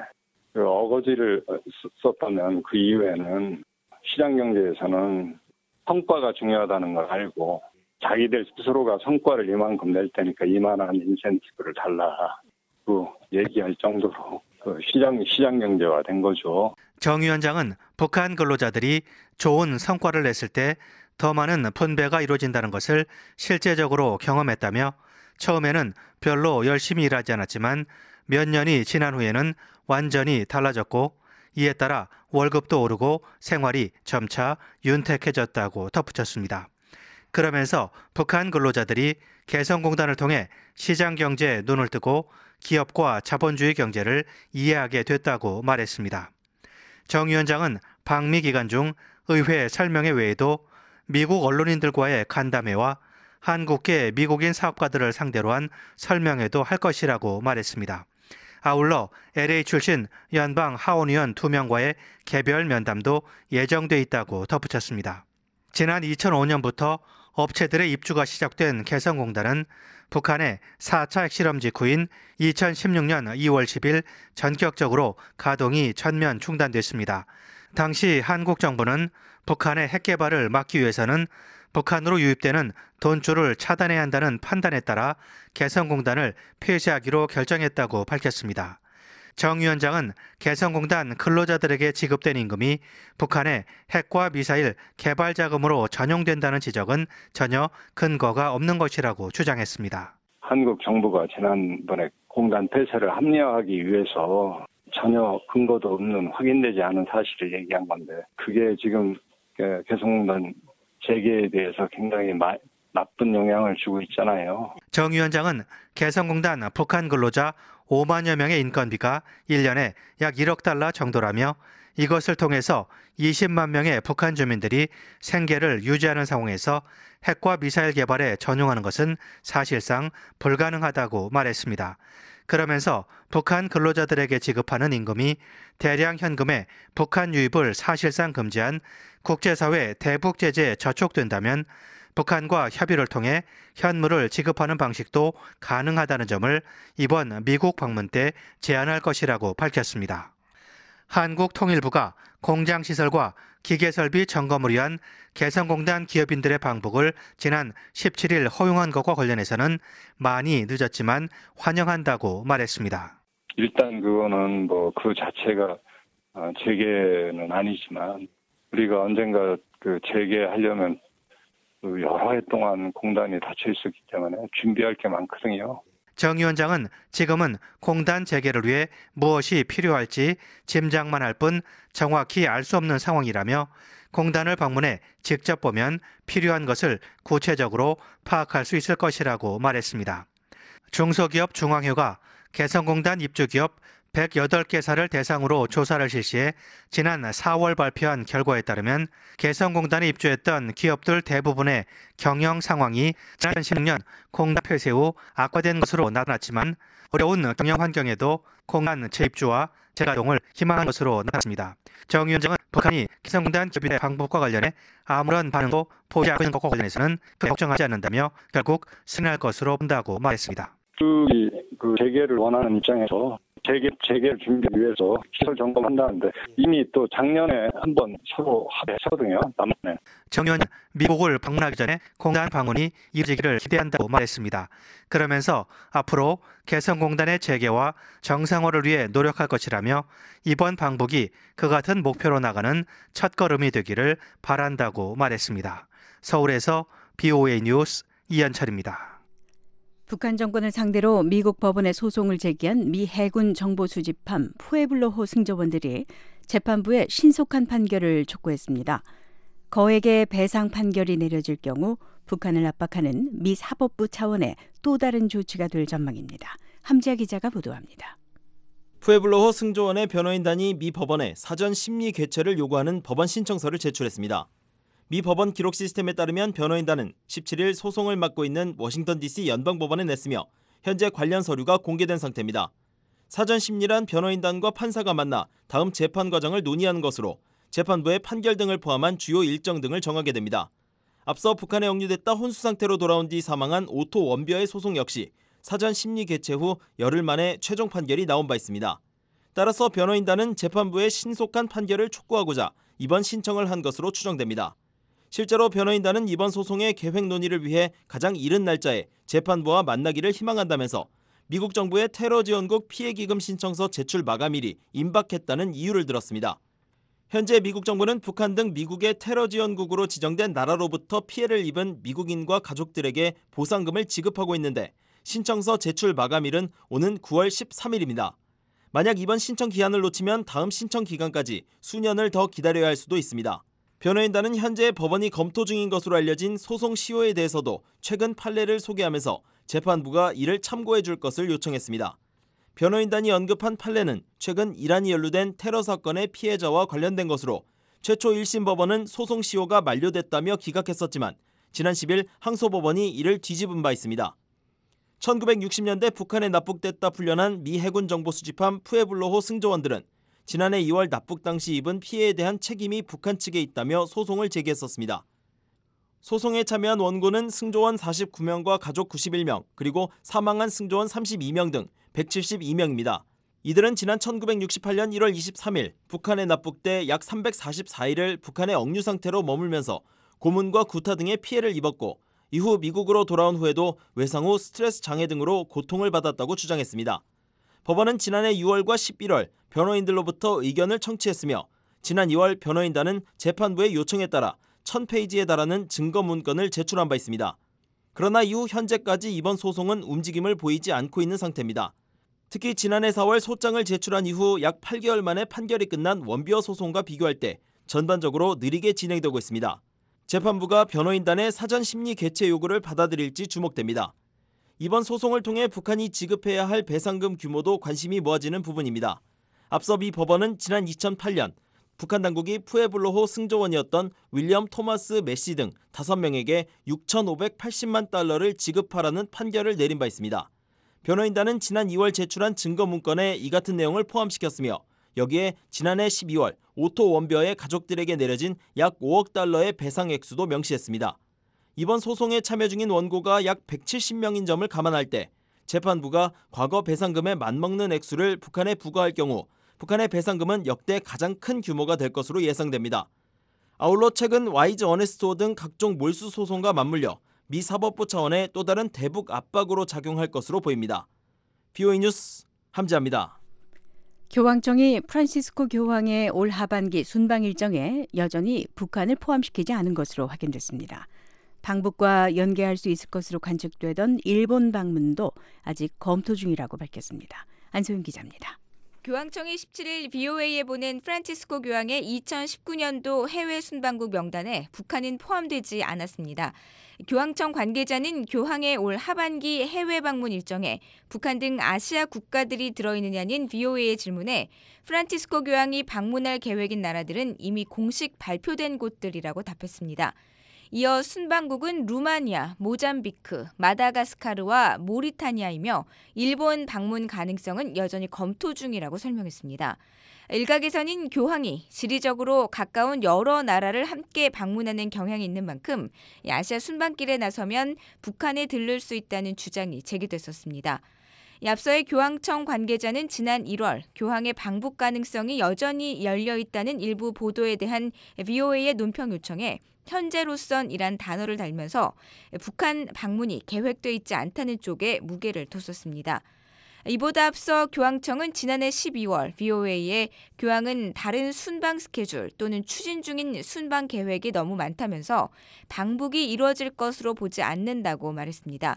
어거지를 썼다면 그 이후에는 시장 경제에서는 성과가 중요하다는 걸 알고 자기들 스스로가 성과를 이만큼 낼 테니까 이만한 인센티브를 달라고 얘기할 정도로 그 시장, 시장 경제화 된 거죠. 정 위원장은 북한 근로자들이 좋은 성과를 냈을 때 더 많은 분배가 이루어진다는 것을 실제적으로 경험했다며 처음에는 별로 열심히 일하지 않았지만 몇 년이 지난 후에는 완전히 달라졌고 이에 따라 월급도 오르고 생활이 점차 윤택해졌다고 덧붙였습니다. 그러면서 북한 근로자들이 개성공단을 통해 시장 경제에 눈을 뜨고 기업과 자본주의 경제를 이해하게 됐다고 말했습니다. 정 위원장은 방미 기간 중 의회 설명회 외에도 미국 언론인들과의 간담회와 한국계 미국인 사업가들을 상대로 한 설명회도 할 것이라고 말했습니다. 아울러 엘에이 출신 연방 하원의원 두 명과의 개별 면담도 예정돼 있다고 덧붙였습니다. 지난 이천오 년부터 업체들의 입주가 시작된 개성공단은 북한의 사 차 핵실험 직후인 이천십육 년 이월 십일 전격적으로 가동이 전면 중단됐습니다. 당시 한국 정부는 북한의 핵 개발을 막기 위해서는 북한으로 유입되는 돈줄을 차단해야 한다는 판단에 따라 개성공단을 폐쇄하기로 결정했다고 밝혔습니다. 정 위원장은 개성공단 근로자들에게 지급된 임금이 북한의 핵과 미사일 개발 자금으로 전용된다는 지적은 전혀 근거가 없는 것이라고 주장했습니다. 한국 정부가 지난번에 공단 폐쇄를 합리화하기 위해서 전혀 근거도 없는 확인되지 않은 사실을 얘기한 건데 그게 지금 개성공단 재개에 대해서 굉장히 마, 나쁜 영향을 주고 있잖아요. 정 위원장은 개성공단 북한 근로자 오만여 명의 인건비가 일 년에 약 일억 달러 정도라며 이것을 통해서 이십만 명의 북한 주민들이 생계를 유지하는 상황에서 핵과 미사일 개발에 전용하는 것은 사실상 불가능하다고 말했습니다. 그러면서 북한 근로자들에게 지급하는 임금이 대량 현금의 북한 유입을 사실상 금지한 국제사회 대북 제재에 저촉된다면 북한과 협의를 통해 현물을 지급하는 방식도 가능하다는 점을 이번 미국 방문 때 제안할 것이라고 밝혔습니다. 한국통일부가 공장시설과 기계설비 점검을 위한 개성공단 기업인들의 방북을 지난 십칠 일 허용한 것과 관련해서는 많이 늦었지만 환영한다고 말했습니다. 일단 그거는 뭐 그 자체가 재개는 아니지만 우리가 언젠가 그 재개하려면 여러 해 동안 공단이 닫혀 있었기 때문에 준비할 게 많거든요. 정 위원장은 지금은 공단 재개를 위해 무엇이 필요할지 짐작만 할 뿐 정확히 알 수 없는 상황이라며 공단을 방문해 직접 보면 필요한 것을 구체적으로 파악할 수 있을 것이라고 말했습니다. 중소기업 중앙회가 개성공단 입주기업 백여덟 개사를 대상으로 조사를 실시해 지난 사월 발표한 결과에 따르면 개성공단에 입주했던 기업들 대부분의 경영 상황이 지난 십육 년 공단 폐쇄 후 악화된 것으로 나타났지만 어려운 경영 환경에도 공단 재입주와 재가동을 희망한 것으로 나타났습니다. 정 위원장은 북한이 개성공단 기업의 방북과 관련해 아무런 반응도 보이지 않고 있는 것과 관련해서는 걱정하지 않는다며 결국 승인할 것으로 본다고 말했습니다. 그, 그 재개를 원하는 입장에서 재개, 재개를 준비하기 위해서 시설 점검한다는데 이미 또 작년에 한번 서로 합의했거든요. 남한에. 정 의원은 미국을 방문하기 전에 공단 방문이 이루어지기를 기대한다고 말했습니다. 그러면서 앞으로 개성공단의 재개와 정상화를 위해 노력할 것이라며 이번 방북이 그 같은 목표로 나가는 첫걸음이 되기를 바란다고 말했습니다. 서울에서 비오에이 뉴스 이현철입니다. 북한 정권을 상대로 미국 법원에 소송을 제기한 미 해군 정보 수집함 푸에블로호 승조원들이 재판부에 신속한 판결을 촉구했습니다. 거액의 배상 판결이 내려질 경우 북한을 압박하는 미 사법부 차원의 또 다른 조치가 될 전망입니다. 함지아 기자가 보도합니다. 푸에블로호 승조원의 변호인단이 미 법원에 사전 심리 개최를 요구하는 법원 신청서를 제출했습니다. 미 법원 기록 시스템에 따르면 변호인단은 십칠 일 소송을 맡고 있는 워싱턴 디씨 연방법원에 냈으며 현재 관련 서류가 공개된 상태입니다. 사전 심리란 변호인단과 판사가 만나 다음 재판 과정을 논의하는 것으로 재판부의 판결 등을 포함한 주요 일정 등을 정하게 됩니다. 앞서 북한에 억류됐다 혼수 상태로 돌아온 뒤 사망한 오토 원벼의 소송 역시 사전 심리 개최 후 열흘 만에 최종 판결이 나온 바 있습니다. 따라서 변호인단은 재판부의 신속한 판결을 촉구하고자 이번 신청을 한 것으로 추정됩니다. 실제로 변호인단은 이번 소송의 계획 논의를 위해 가장 이른 날짜에 재판부와 만나기를 희망한다면서 미국 정부의 테러 지원국 피해기금 신청서 제출 마감일이 임박했다는 이유를 들었습니다. 현재 미국 정부는 북한 등 미국의 테러 지원국으로 지정된 나라로부터 피해를 입은 미국인과 가족들에게 보상금을 지급하고 있는데 신청서 제출 마감일은 오는 구월 십삼일입니다. 만약 이번 신청 기한을 놓치면 다음 신청 기간까지 수년을 더 기다려야 할 수도 있습니다. 변호인단은 현재 법원이 검토 중인 것으로 알려진 소송 시효에 대해서도 최근 판례를 소개하면서 재판부가 이를 참고해 줄 것을 요청했습니다. 변호인단이 언급한 판례는 최근 이란이 연루된 테러 사건의 피해자와 관련된 것으로 최초 일 심 법원은 소송 시효가 만료됐다며 기각했었지만 지난 십 일 항소법원이 이를 뒤집은 바 있습니다. 천구백육십 년대 북한에 납북됐다 풀려난 미 해군 정보 수집함 푸에블로호 승조원들은 지난해 이월 납북 당시 입은 피해에 대한 책임이 북한 측에 있다며 소송을 제기했었습니다. 소송에 참여한 원고는 승조원 사십구 명과 가족 구십일 명, 그리고 사망한 승조원 삼십이 명 등 백칠십이 명입니다. 이들은 지난 천구백육십팔 년 일월 이십삼일 북한에 납북돼 약 삼백사십사 일을 북한의 억류 상태로 머물면서 고문과 구타 등의 피해를 입었고 이후 미국으로 돌아온 후에도 외상 후 스트레스 장애 등으로 고통을 받았다고 주장했습니다. 법원은 지난해 유월과 십일월 변호인들로부터 의견을 청취했으며 지난 이월 변호인단은 재판부의 요청에 따라 천 페이지에 달하는 증거 문건을 제출한 바 있습니다. 그러나 이후 현재까지 이번 소송은 움직임을 보이지 않고 있는 상태입니다. 특히 지난해 사월 소장을 제출한 이후 약 팔 개월 만에 판결이 끝난 원비어 소송과 비교할 때 전반적으로 느리게 진행되고 있습니다. 재판부가 변호인단의 사전 심리 개최 요구를 받아들일지 주목됩니다. 이번 소송을 통해 북한이 지급해야 할 배상금 규모도 관심이 모아지는 부분입니다. 앞서 미 법원은 지난 이천팔 년 북한 당국이 푸에블로호 승조원이었던 윌리엄 토마스 메시 등 다섯 명에게 육천오백팔십만 달러를 지급하라는 판결을 내린 바 있습니다. 변호인단은 지난 이월 제출한 증거 문건에 이 같은 내용을 포함시켰으며 여기에 지난해 십이월 오토 원벼의 가족들에게 내려진 약 오억 달러의 배상 액수도 명시했습니다. 이번 소송에 참여 중인 원고가 약 백칠십 명인 점을 감안할 때 재판부가 과거 배상금에 맞먹는 액수를 북한에 부과할 경우 북한의 배상금은 역대 가장 큰 규모가 될 것으로 예상됩니다. 아울러 최근 와이즈 어네스트호 등 각종 몰수 소송과 맞물려 미 사법부 차원의 또 다른 대북 압박으로 작용할 것으로 보입니다. 비오이 뉴스 함지아입니다. 교황청이 프란시스코 교황의 올 하반기 순방 일정에 여전히 북한을 포함시키지 않은 것으로 확인됐습니다. 방북과 연계할 수 있을 것으로 관측되던 일본 방문도 아직 검토 중이라고 밝혔습니다. 안소영 기자입니다. 교황청이 십칠일 비오에이에 보낸 프란치스코 교황의 이천십구 년도 해외 순방국 명단에 북한은 포함되지 않았습니다. 교황청 관계자는 교황의 올 하반기 해외 방문 일정에 북한 등 아시아 국가들이 들어있느냐는 비오에이의 질문에 프란치스코 교황이 방문할 계획인 나라들은 이미 공식 발표된 곳들이라고 답했습니다. 이어 순방국은 루마니아, 모잠비크, 마다가스카르와 모리타니아이며 일본 방문 가능성은 여전히 검토 중이라고 설명했습니다. 일각에서는 교황이 지리적으로 가까운 여러 나라를 함께 방문하는 경향이 있는 만큼 아시아 순방길에 나서면 북한에 들를 수 있다는 주장이 제기됐었습니다. 앞서의 교황청 관계자는 지난 일월 교황의 방북 가능성이 여전히 열려 있다는 일부 보도에 대한 비오에이의 논평 요청에 현재로선 이란 단어를 달면서 북한 방문이 계획돼 있지 않다는 쪽에 무게를 뒀었습니다. 이보다 앞서 교황청은 지난해 십이월 비오에이에 교황은 다른 순방 스케줄 또는 추진 중인 순방 계획이 너무 많다면서 방북이 이루어질 것으로 보지 않는다고 말했습니다.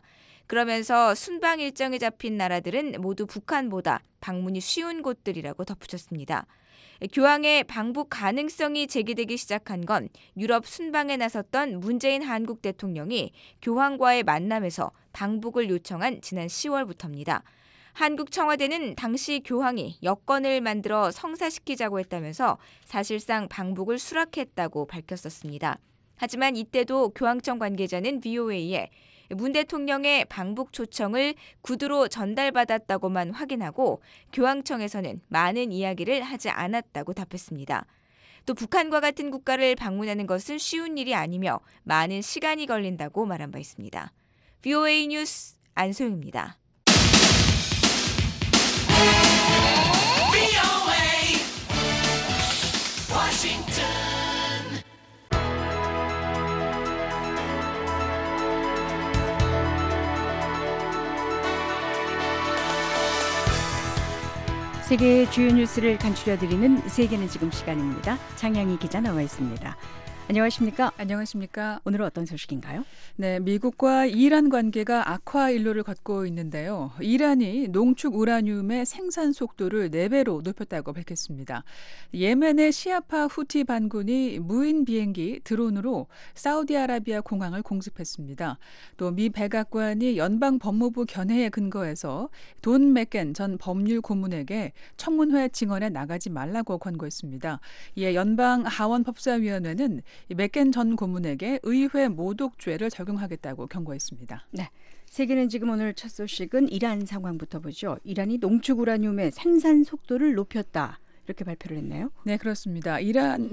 그러면서 순방 일정에 잡힌 나라들은 모두 북한보다 방문이 쉬운 곳들이라고 덧붙였습니다. 교황의 방북 가능성이 제기되기 시작한 건 유럽 순방에 나섰던 문재인 한국 대통령이 교황과의 만남에서 방북을 요청한 지난 시월부터입니다. 한국 청와대는 당시 교황이 여건을 만들어 성사시키자고 했다면서 사실상 방북을 수락했다고 밝혔었습니다. 하지만 이때도 교황청 관계자는 비오에이에 문 대통령의 방북 초청을 구두로 전달받았다고만 확인하고 교황청에서는 많은 이야기를 하지 않았다고 답했습니다. 또 북한과 같은 국가를 방문하는 것은 쉬운 일이 아니며 많은 시간이 걸린다고 말한 바 있습니다. 비오에이 뉴스 안소영입니다. 세계의 주요 뉴스를 간추려드리는 세계는 지금 시간입니다. 장양희 기자 나와 있습니다. 안녕하십니까? 안녕하십니까? 오늘은 어떤 소식인가요? 네, 미국과 이란 관계가 악화 일로를 걷고 있는데요. 이란이 농축 우라늄의 생산 속도를 네 배로 높였다고 밝혔습니다. 예멘의 시아파 후티 반군이 무인 비행기 드론으로 사우디아라비아 공항을 공습했습니다. 또 미 백악관이 연방 법무부 견해에 근거해서 돈 맥켄 전 법률 고문에게 청문회 증언에 나가지 말라고 권고했습니다. 이에 연방 하원법사위원회는 맥켄 전 고문에게 의회 모독죄를 적용하겠다고 경고했습니다. 네, 세계는 지금 오늘 첫 소식은 이란 상황부터 보죠. 이란이 농축 우라늄의 생산 속도를 높였다. 이렇게 발표를 했네요. 네, 그렇습니다. 이란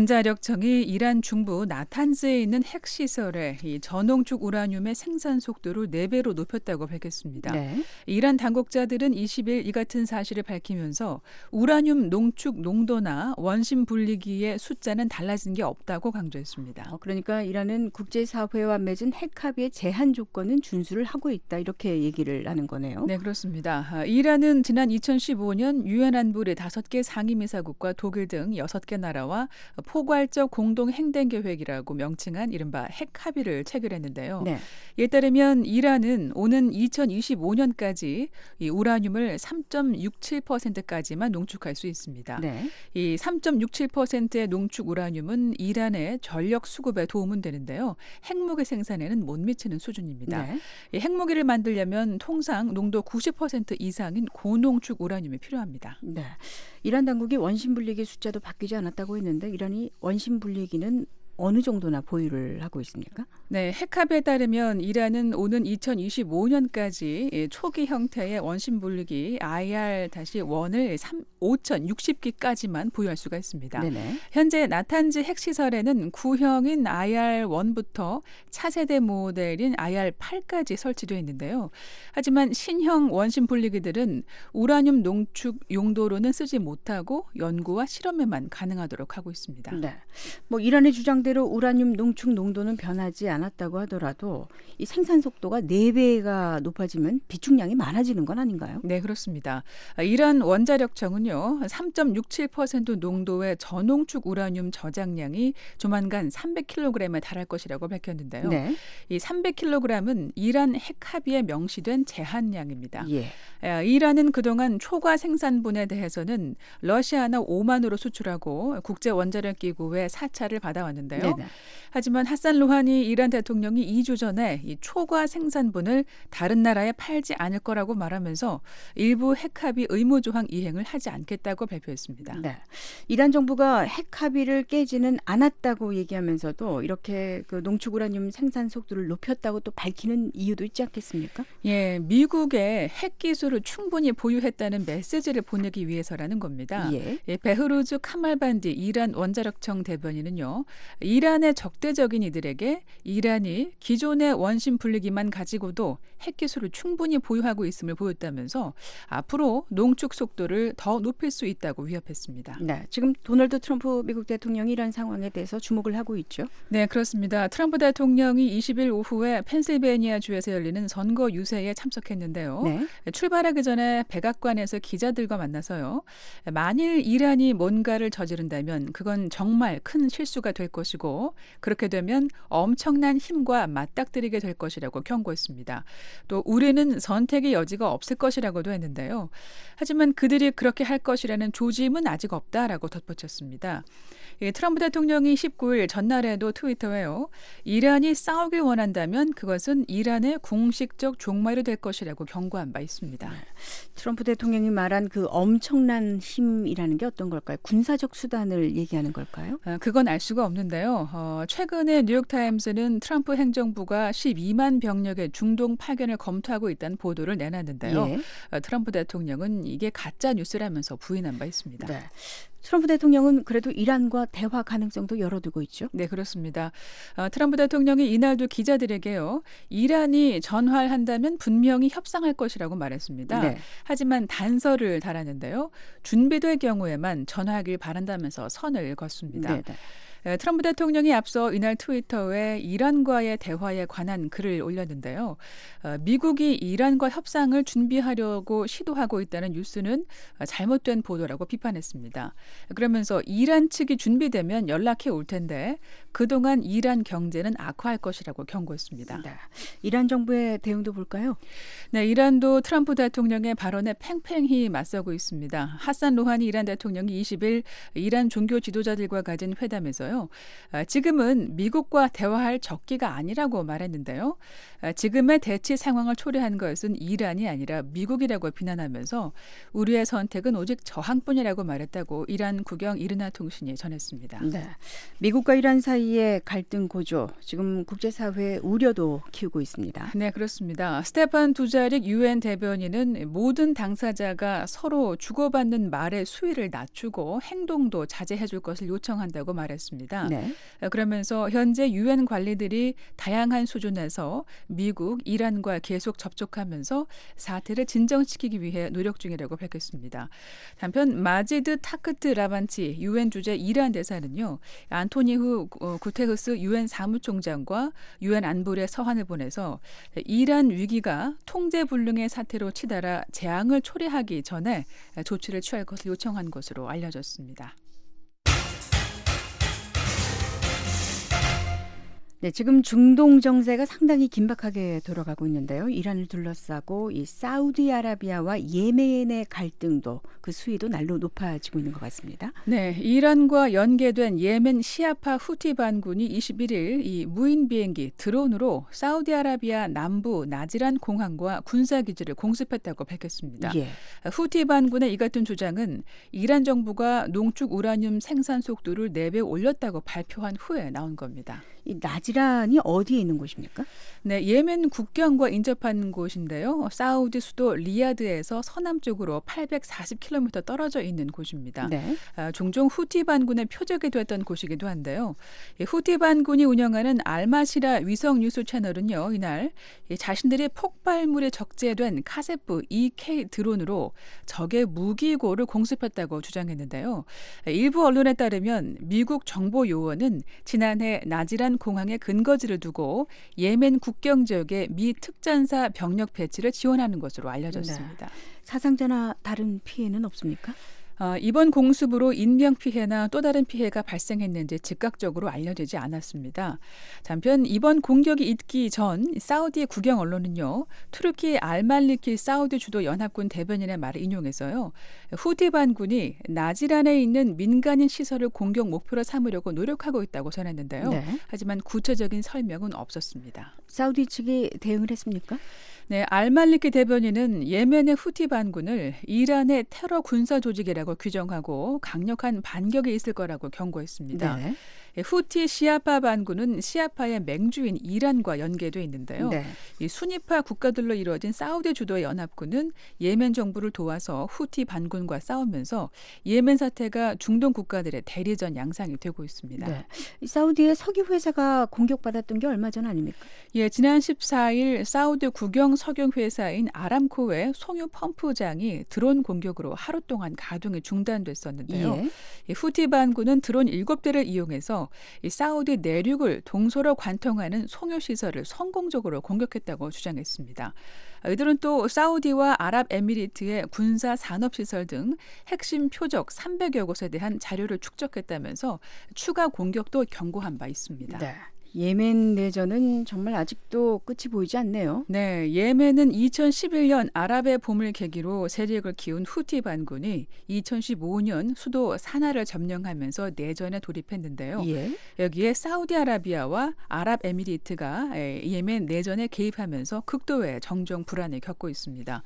원자력청이 이란 중부 나탄즈에 있는 핵시설에 이 저농축 우라늄의 생산 속도를 네 배로 높였다고 밝혔습니다. 네. 이란 당국자들은 이십 일 이 같은 사실을 밝히면서 우라늄 농축 농도나 원심 분리기의 숫자는 달라진 게 없다고 강조했습니다. 어, 그러니까 이란은 국제사회와 맺은 핵합의의 제한 조건은 준수를 하고 있다 이렇게 얘기를 하는 거네요. 네, 그렇습니다. 아, 이란은 지난 이천십오 년 유엔 안보리 다섯 개 상임이사국과 독일 등 여섯 개 나라와 포괄적 공동 행동 계획이라고 명칭한 이른바 핵 합의를 체결했는데요. 네. 이에 따르면 이란은 오는 이천이십오 년까지 이 우라늄을 삼 점 육칠 퍼센트까지만 농축할 수 있습니다. 네. 이 삼 점 육칠 퍼센트의 농축 우라늄은 이란의 전력 수급에 도움은 되는데요. 핵무기 생산에는 못 미치는 수준입니다. 네. 이 핵무기를 만들려면 통상 농도 구십 퍼센트 이상인 고농축 우라늄이 필요합니다. 네. 이란 당국이 원심 분리기 숫자도 바뀌지 않았다고 했는데 이란이 원심 분리기는 어느 정도나 보유를 하고 있습니까? 네, 핵합의에 따르면 이란은 오는 이천이십오 년까지 초기 형태의 원심 분리기 아이알 일을 오천육십 기까지만 보유할 수가 있습니다. 네네. 현재 나탄즈 핵시설에는 구형인 아이알 일부터 차세대 모델인 아이알 팔까지 설치되어 있는데요. 하지만 신형 원심 분리기들은 우라늄 농축 용도로는 쓰지 못하고 연구와 실험에만 가능하도록 하고 있습니다. 네. 뭐 이란의 주장대로 우라늄 농축 농도는 변하지 않았다고 하더라도 이 생산 속도가 네 배가 높아지면 비축량이 많아지는 건 아닌가요? 네, 그렇습니다. 이란 원자력청은요. 삼 점 육칠 퍼센트 농도의 저농축 우라늄 저장량이 조만간 삼백 킬로그램에 달할 것이라고 밝혔는데요. 네. 이 삼백 킬로그램은 이란 핵합의에 명시된 제한량입니다. 예. 이란은 그동안 초과 생산분에 대해서는 러시아나 오만으로 수출하고 국제원자력기구의 사찰을 받아왔는데요. 네네. 하지만 하산 루하니 이란 대통령이 이 주 전에 이 초과 생산분을 다른 나라에 팔지 않을 거라고 말하면서 일부 핵합의 의무조항 이행을 하지 않겠다고 발표했습니다. 네. 이란 정부가 핵합의를 깨지는 않았다고 얘기하면서도 이렇게 그 농축 우라늄 생산 속도를 높였다고 또 밝히는 이유도 있지 않겠습니까? 예, 미국의 핵 기술을 충분히 보유했다는 메시지를 보내기 위해서라는 겁니다. 예. 예, 베흐루즈 카말반디 이란 원자력청 대변인은요. 이란의 적대적인 이들에게 이란이 기존의 원심 분리기만 가지고도 핵 기술을 충분히 보유하고 있음을 보였다면서 앞으로 농축 속도를 더 높일 수 있다고 위협했습니다. 네, 지금 도널드 트럼프 미국 대통령이 이런 상황에 대해서 주목을 하고 있죠. 네, 그렇습니다. 트럼프 대통령이 이십 일 오후에 펜실베니아 주에서 열리는 선거 유세에 참석했는데요. 네. 출발하기 전에 백악관에서 기자들과 만나서요. 만일 이란이 뭔가를 저지른다면 그건 정말 큰 실수가 될 것이고 그렇게 되면 엄청난 힘과 맞닥뜨리게 될 것이라고 경고했습니다. 또 우리는 선택의 여지가 없을 것이라고도 했는데요. 하지만 그들이 그렇게 할 것이라는 조짐은 아직 없다라고 덧붙였습니다. 예, 트럼프 대통령이 십구 일 전날에도 트위터에요. 이란이 싸우길 원한다면 그것은 이란의 공식적 종말이 될 것이라고 경고한 바 있습니다. 네. 트럼프 대통령이 말한 그 엄청난 힘이라는 게 어떤 걸까요? 군사적 수단을 얘기하는 걸까요? 아, 그건 알 수가 없는데요. 어, 최근에 뉴욕타임스는 트럼프 행정부가 십이만 병력의 중동 파견을 검토하고 있다는 보도를 내놨는데요. 예. 어, 트럼프 대통령은 이게 가짜 뉴스라면서 부인한 바 있습니다. 네. 트럼프 대통령은 그래도 이란과 대화 가능성도 열어두고 있죠. 네, 그렇습니다. 어, 트럼프 대통령이 이날도 기자들에게요. 이란이 전화한다면 분명히 협상할 것이라고 말했습니다. 네. 하지만 단서를 달았는데요. 준비될 경우에만 전화하길 바란다면서 선을 걷습니다. 네, 네. 트럼프 대통령이 앞서 이날 트위터에 이란과의 대화에 관한 글을 올렸는데요. 미국이 이란과 협상을 준비하려고 시도하고 있다는 뉴스는 잘못된 보도라고 비판했습니다. 그러면서 이란 측이 준비되면 연락해 올 텐데 그동안 이란 경제는 악화할 것이라고 경고했습니다. 네. 이란 정부의 대응도 볼까요? 네, 이란도 트럼프 대통령의 발언에 팽팽히 맞서고 있습니다. 하산 로하니 이란 대통령이 이십 일 이란 종교 지도자들과 가진 회담에서 있어요. 지금은 미국과 대화할 적기가 아니라고 말했는데요. 지금의 대치 상황을 초래한 것은 이란이 아니라 미국이라고 비난하면서 우리의 선택은 오직 저항뿐이라고 말했다고 이란 국영 이르나 통신이 전했습니다. 네. 미국과 이란 사이의 갈등 고조, 지금 국제사회의 우려도 키우고 있습니다. 네, 그렇습니다. 스테판 두자릭 유엔 대변인은 모든 당사자가 서로 주고받는 말의 수위를 낮추고 행동도 자제해 줄 것을 요청한다고 말했습니다. 네. 그러면서 현재 유엔 관리들이 다양한 수준에서 미국, 이란과 계속 접촉하면서 사태를 진정시키기 위해 노력 중이라고 밝혔습니다. 한편 마지드 타크트 라반치 유엔 주재 이란 대사는요, 안토니후 구테흐스 유엔 사무총장과 유엔 안보리에 서한을 보내서 이란 위기가 통제불능의 사태로 치달아 재앙을 초래하기 전에 조치를 취할 것을 요청한 것으로 알려졌습니다. 네, 지금 중동 정세가 상당히 긴박하게 돌아가고 있는데요. 이란을 둘러싸고 이 사우디아라비아와 예멘의 갈등도 그 수위도 날로 높아지고 있는 것 같습니다. 네, 이란과 연계된 예멘 시아파 후티 반군이 이십일 일 이 무인 비행기 드론으로 사우디아라비아 남부 나지란 공항과 군사기지를 공습했다고 밝혔습니다. 예. 후티 반군의 이 같은 주장은 이란 정부가 농축 우라늄 생산 속도를 네 배 올렸다고 발표한 후에 나온 겁니다. 이 나지란이 어디에 있는 곳입니까? 네, 예멘 국경과 인접한 곳인데요. 사우디 수도 리야드에서 서남쪽으로 팔백사십 킬로미터 떨어져 있는 곳입니다. 네. 아, 종종 후티 반군의 표적이 됐던 곳이기도 한데요. 이 후티 반군이 운영하는 알마시라 위성 뉴스 채널은요, 이날 이 자신들의 폭발물에 적재된 카세프 이케이 드론으로 적의 무기고를 공습했다고 주장했는데요. 일부 언론에 따르면 미국 정보 요원은 지난해 나지란 공항에 근거지를 두고 예멘 국경 지역에 미 특전사 병력 배치를 지원하는 것으로 알려졌습니다. 네. 사상자나 다른 피해는 없습니까? 어, 이번 공습으로 인명피해나 또 다른 피해가 발생했는지 즉각적으로 알려지지 않았습니다. 한편 이번 공격이 있기 전 사우디 국영 언론은요, 투르키 알말리키 사우디 주도 연합군 대변인의 말을 인용해서요, 후티 반군이 나지란에 있는 민간인 시설을 공격 목표로 삼으려고 노력하고 있다고 전했는데요. 네. 하지만 구체적인 설명은 없었습니다. 사우디 측이 대응을 했습니까? 네, 알말리키 대변인은 예멘의 후티 반군을 이란의 테러 군사 조직이라고 규정하고 강력한 반격이 있을 거라고 경고했습니다. 네. 후티 시아파 반군은 시아파의 맹주인 이란과 연계돼 있는데요. 네. 이 순위파 국가들로 이루어진 사우디 주도의 연합군은 예멘 정부를 도와서 후티 반군과 싸우면서 예멘 사태가 중동 국가들의 대리전 양상이 되고 있습니다. 네. 이 사우디의 석유 회사가 공격받았던 게 얼마 전 아닙니까? 예, 지난 십사 일 사우디 국영 석유 회사인 아람코의 송유 펌프장이 드론 공격으로 하루 동안 가동이 중단됐었는데요. 예. 이 후티 반군은 드론 일곱 대를 이용해서 이 사우디 내륙을 동서로 관통하는 송유 시설을 성공적으로 공격했다고 주장했습니다. 이들은 또 사우디와 아랍에미리트의 군사 산업 시설 등 핵심 표적 삼백여 곳에 대한 자료를 축적했다면서 추가 공격도 경고한 바 있습니다. 네. 예멘 내전은 정말 아직도 끝이 보이지 않네요. 네, 예멘은 이천십일 년 아랍의 봄을 계기로 세력을 키운 후티 반군이 이천십오 년 수도 사나를 점령하면서 내전에 돌입했는데요. 예. 여기에 사우디아라비아와 아랍에미리트가 예멘 내전에 개입하면서 극도의 정정 불안을 겪고 있습니다.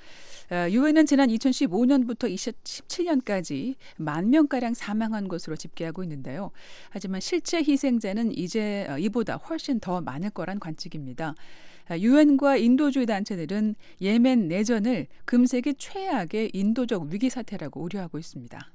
유엔은 지난 이천십오 년부터 이천십칠 년까지 만 명가량 사망한 것으로 집계하고 있는데요. 하지만 실제 희생자는 이제 이보다 훨씬 더 많을 거란 관측입니다. 유엔과 인도주의 단체들은 예멘 내전을 금세기 최악의 인도적 위기 사태라고 우려하고 있습니다.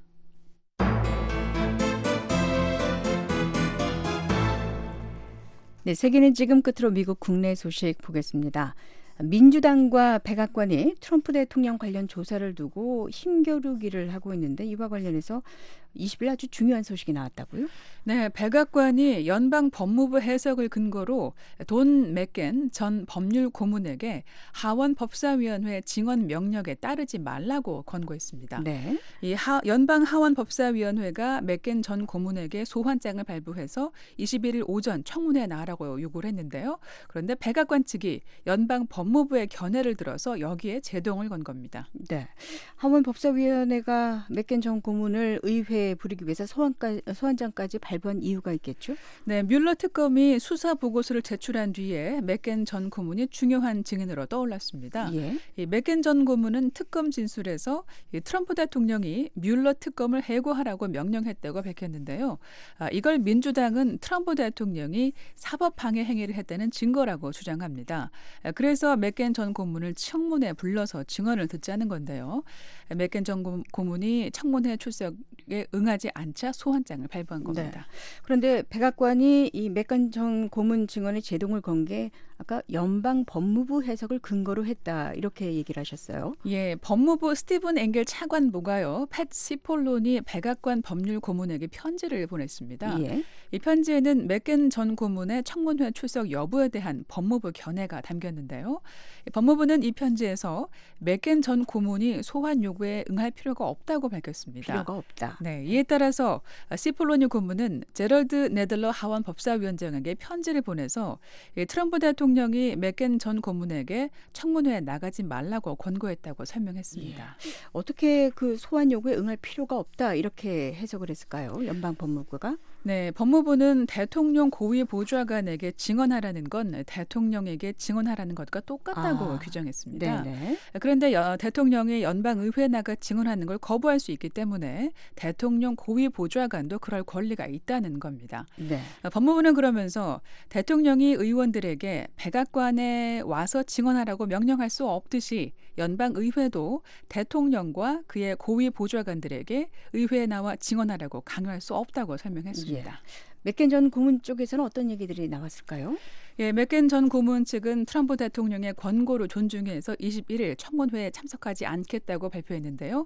네, 세계는 지금 끝으로 미국 국내 소식 보겠습니다. 민주당과 백악관이 트럼프 대통령 관련 조사를 두고 힘겨루기를 하고 있는데 이와 관련해서 이십 일 아주 중요한 소식이 나왔다고요? 네, 백악관이 연방 법무부 해석을 근거로 돈 맥켄 전 법률 고문에게 하원 법사위원회 증언 명령에 따르지 말라고 권고했습니다. 네. 이 하, 연방 하원 법사위원회가 맥켄 전 고문에게 소환장을 발부해서 이십일 일 오전 청문회에 나가라고 요구를 했는데요. 그런데 백악관 측이 연방 법무부의 견해를 들어서 여기에 제동을 건 겁니다. 네, 하원 법사위원회가 맥켄 전 고문을 의회 공세 부리기 위해서 소환까, 소환장까지 발부한 이유가 있겠죠? 네, 뮬러 특검이 수사 보고서를 제출한 뒤에 맥겐 전 고문이 중요한 증인으로 떠올랐습니다. 예. 이 맥겐 전 고문은 특검 진술에서 이 트럼프 대통령이 뮬러 특검을 해고하라고 명령했다고 밝혔는데요. 아, 이걸 민주당은 트럼프 대통령이 사법 방해 행위를 했다는 증거라고 주장합니다. 아, 그래서 맥겐 전 고문을 청문회에 불러서 증언을 듣자는 건데요. 맥겐 전 고문이 청문회 출석에 응하지 않자 소환장을 발부한 겁니다. 네. 그런데 백악관이 이 맥겐 전 고문 증언에 제동을 건 게 아까 연방 법무부 해석을 근거로 했다 이렇게 얘기를 하셨어요. 예, 법무부 스티븐 앵겔 차관보가요, 팻 시폴론이 백악관 법률 고문에게 편지를 보냈습니다. 예. 이 편지에는 맥겐 전 고문의 청문회 출석 여부에 대한 법무부 견해가 담겼는데요. 법무부는 이 편지에서 맥겐 전 고문이 소환 요구에 응할 필요가 없다고 밝혔습니다. 필요가 없다. 네, 이에 따라서 시폴로니 고문은 제럴드 네들러 하원 법사위원장에게 편지를 보내서 트럼프 대통령이 맥겐 전 고문에게 청문회에 나가지 말라고 권고했다고 설명했습니다. 예. 어떻게 그 소환 요구에 응할 필요가 없다 이렇게 해석을 했을까요? 연방 법무부가? 네, 법무부는 대통령 고위 보좌관에게 증언하라는 건 대통령에게 증언하라는 것과 똑같다고 아, 규정했습니다. 네네. 그런데 여, 대통령이 연방의회에 나가 증언하는 걸 거부할 수 있기 때문에 대통령 고위 보좌관도 그럴 권리가 있다는 겁니다. 네. 법무부는 그러면서 대통령이 의원들에게 백악관에 와서 증언하라고 명령할 수 없듯이 연방의회도 대통령과 그의 고위 보좌관들에게 의회에 나와 증언하라고 강요할 수 없다고 설명했습니다. 예. 맥겐 전 고문 쪽에서는 어떤 얘기들이 나왔을까요? 예, 맥겐 전 고문 측은 트럼프 대통령의 권고를 존중해서 이십일 일 청문회에 참석하지 않겠다고 발표했는데요.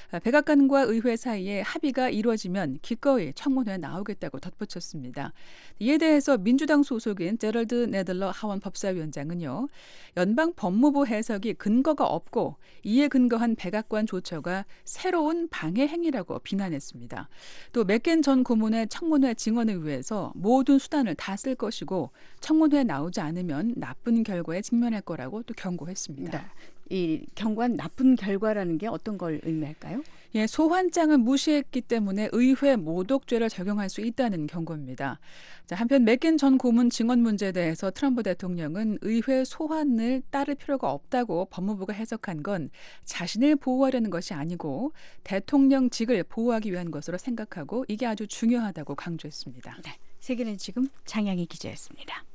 백악관과 의회 사이에 합의가 이루어지면 기꺼이 청문회에 나오겠다고 덧붙였습니다. 이에 대해서 민주당 소속인 제럴드 네들러 하원 법사위원장은요, 연방 법무부 해석이 근거가 없고 이에 근거한 백악관 조처가 새로운 방해 행위라고 비난했습니다. 또 맥겐 전 고문의 청문회 증언을 위해서 모든 수단을 다 쓸 것이고 청문회에 나오지 않으면 나쁜 결과에 직면할 거라고 또 경고했습니다. 네. 이 경고한 나쁜 결과라는 게 어떤 걸 의미할까요? 예, 소환장을 무시했기 때문에 의회 모독죄를 적용할 수 있다는 경고입니다. 자, 한편 맥겐 전 고문 증언 문제에 대해서 트럼프 대통령은 의회 소환을 따를 필요가 없다고 법무부가 해석한 건 자신을 보호하려는 것이 아니고 대통령직을 보호하기 위한 것으로 생각하고 이게 아주 중요하다고 강조했습니다. 네, 세계는 지금 장양희 기자였습니다.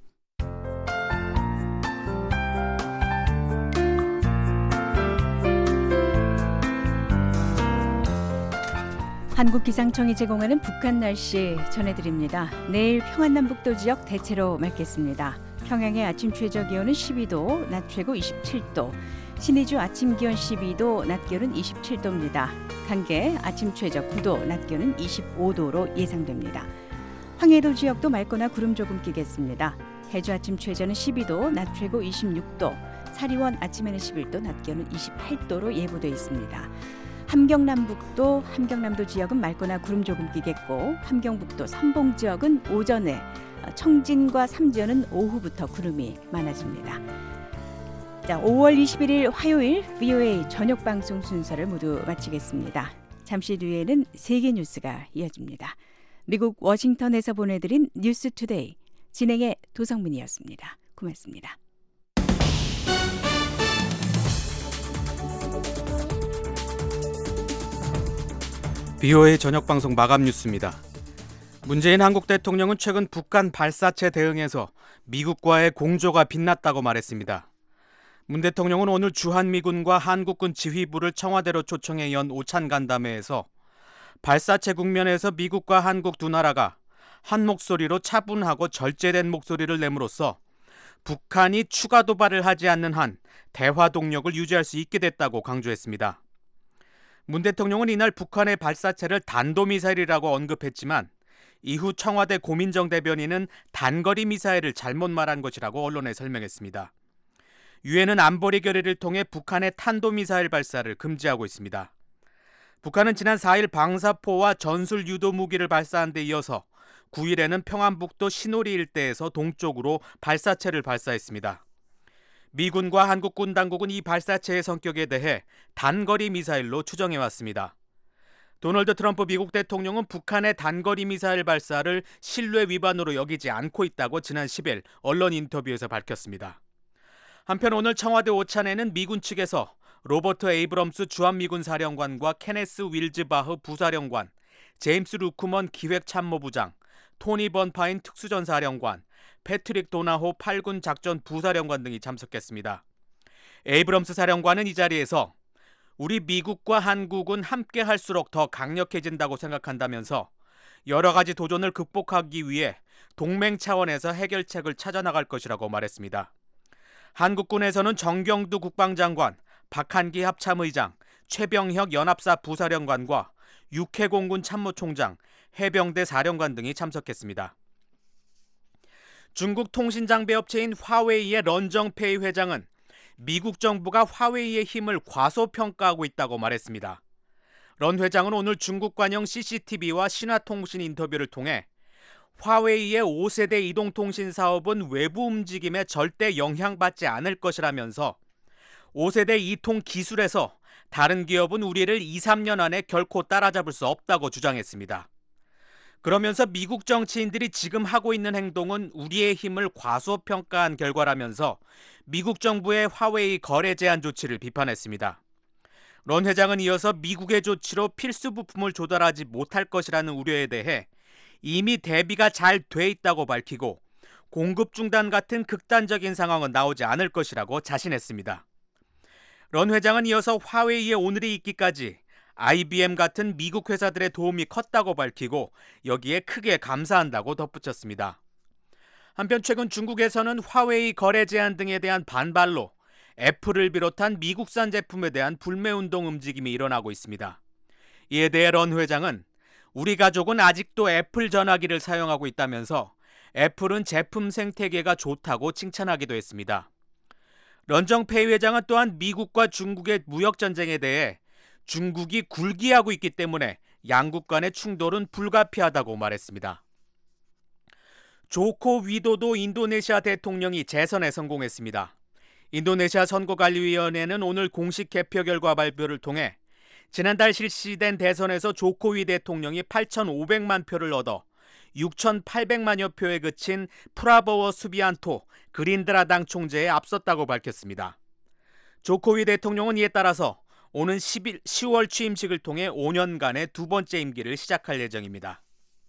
한국기상청이 제공하는 북한 날씨 전해드립니다. 내일 평안남북도 지역 대체로 맑겠습니다. 평양의 아침 최저 기온은 십이 도, 낮 최고 이십칠 도. 신의주 아침 기온 십이 도, 낮 기온은 이십칠 도입니다. 강계 아침 최저 구 도, 낮 기온은 이십오 도로 예상됩니다. 황해도 지역도 맑거나 구름 조금 끼겠습니다. 해주 아침 최저는 십이 도, 낮 최고 이십육 도. 사리원 아침에는 십일 도, 낮 기온은 이십팔 도로 예보돼 있습니다. 함경남북도, 함경남도 지역은 맑거나 구름 조금 끼겠고 함경북도 삼봉 지역은 오전에, 청진과 삼지연은 오후부터 구름이 많아집니다. 자, 오월 이십일일 화요일 브이오에이 저녁 방송 순서를 모두 마치겠습니다. 잠시 뒤에는 세계 뉴스가 이어집니다. 미국 워싱턴에서 보내드린 뉴스 투데이, 진행의 도성문이었습니다. 고맙습니다. 비오에이 저녁 방송 마감 뉴스입니다. 문재인 한국 대통령은 최근 북한 발사체 대응에서 미국과의 공조가 빛났다고 말했습니다. 문 대통령은 오늘 주한미군과 한국군 지휘부를 청와대로 초청해 연 오찬 간담회에서 발사체 국면에서 미국과 한국 두 나라가 한 목소리로 차분하고 절제된 목소리를 내므로써 북한이 추가 도발을 하지 않는 한 대화 동력을 유지할 수 있게 됐다고 강조했습니다. 문 대통령은 이날 북한의 발사체를 단도미사일이라고 언급했지만 이후 청와대 고민정 대변인은 단거리 미사일을 잘못 말한 것이라고 언론에 설명했습니다. 유엔은 안보리 결의를 통해 북한의 탄도미사일 발사를 금지하고 있습니다. 북한은 지난 사 일 방사포와 전술 유도 무기를 발사한 데 이어서 구 일에는 평안북도 시노리 일대에서 동쪽으로 발사체를 발사했습니다. 미군과 한국군 당국은 이 발사체의 성격에 대해 단거리 미사일로 추정해왔습니다. 도널드 트럼프 미국 대통령은 북한의 단거리 미사일 발사를 신뢰 위반으로 여기지 않고 있다고 지난 십일 언론 인터뷰에서 밝혔습니다. 한편 오늘 청와대 오찬에는 미군 측에서 로버트 에이브럼스 주한미군 사령관과 케네스 윌즈바흐 부사령관, 제임스 루크먼 기획참모부장, 토니 번파인 특수전사령관, 패트릭 도나호 팔 군 작전 부사령관 등이 참석했습니다. 에이브럼스 사령관은 이 자리에서 우리 미국과 한국은 함께 할수록 더 강력해진다고 생각한다면서 여러 가지 도전을 극복하기 위해 동맹 차원에서 해결책을 찾아나갈 것이라고 말했습니다. 한국군에서는 정경두 국방장관, 박한기 합참의장, 최병혁 연합사 부사령관과 육해공군 참모총장, 해병대 사령관 등이 참석했습니다. 중국 통신장비업체인 화웨이의 런정페이 회장은 미국 정부가 화웨이의 힘을 과소평가하고 있다고 말했습니다. 런 회장은 오늘 중국 관영 씨씨티비와 신화통신 인터뷰를 통해 화웨이의 오 세대 이동통신 사업은 외부 움직임에 절대 영향받지 않을 것이라면서 오 세대 이통 기술에서 다른 기업은 우리를 이, 삼 년 안에 결코 따라잡을 수 없다고 주장했습니다. 그러면서 미국 정치인들이 지금 하고 있는 행동은 우리의 힘을 과소평가한 결과라면서 미국 정부의 화웨이 거래 제한 조치를 비판했습니다. 런 회장은 이어서 미국의 조치로 필수 부품을 조달하지 못할 것이라는 우려에 대해 이미 대비가 잘 돼 있다고 밝히고 공급 중단 같은 극단적인 상황은 나오지 않을 것이라고 자신했습니다. 런 회장은 이어서 화웨이의 오늘이 있기까지 아이비엠 같은 미국 회사들의 도움이 컸다고 밝히고 여기에 크게 감사한다고 덧붙였습니다. 한편 최근 중국에서는 화웨이 거래 제한 등에 대한 반발로 애플을 비롯한 미국산 제품에 대한 불매운동 움직임이 일어나고 있습니다. 이에 대해 런 회장은 우리 가족은 아직도 애플 전화기를 사용하고 있다면서 애플은 제품 생태계가 좋다고 칭찬하기도 했습니다. 런정페이 회장은 또한 미국과 중국의 무역전쟁에 대해 중국이 굴기하고 있기 때문에 양국 간의 충돌은 불가피하다고 말했습니다. 조코 위도도 인도네시아 대통령이 재선에 성공했습니다. 인도네시아 선거관리위원회는 오늘 공식 개표 결과 발표를 통해 지난달 실시된 대선에서 조코위 대통령이 팔천오백만 표를 얻어 육천팔백만여 표에 그친 프라보워 수비안토 그린드라당 총재에 앞섰다고 밝혔습니다. 조코위 대통령은 이에 따라서 오는 시월 취임식을 통해 오 년간의 두 번째 임기를 시작할 예정입니다.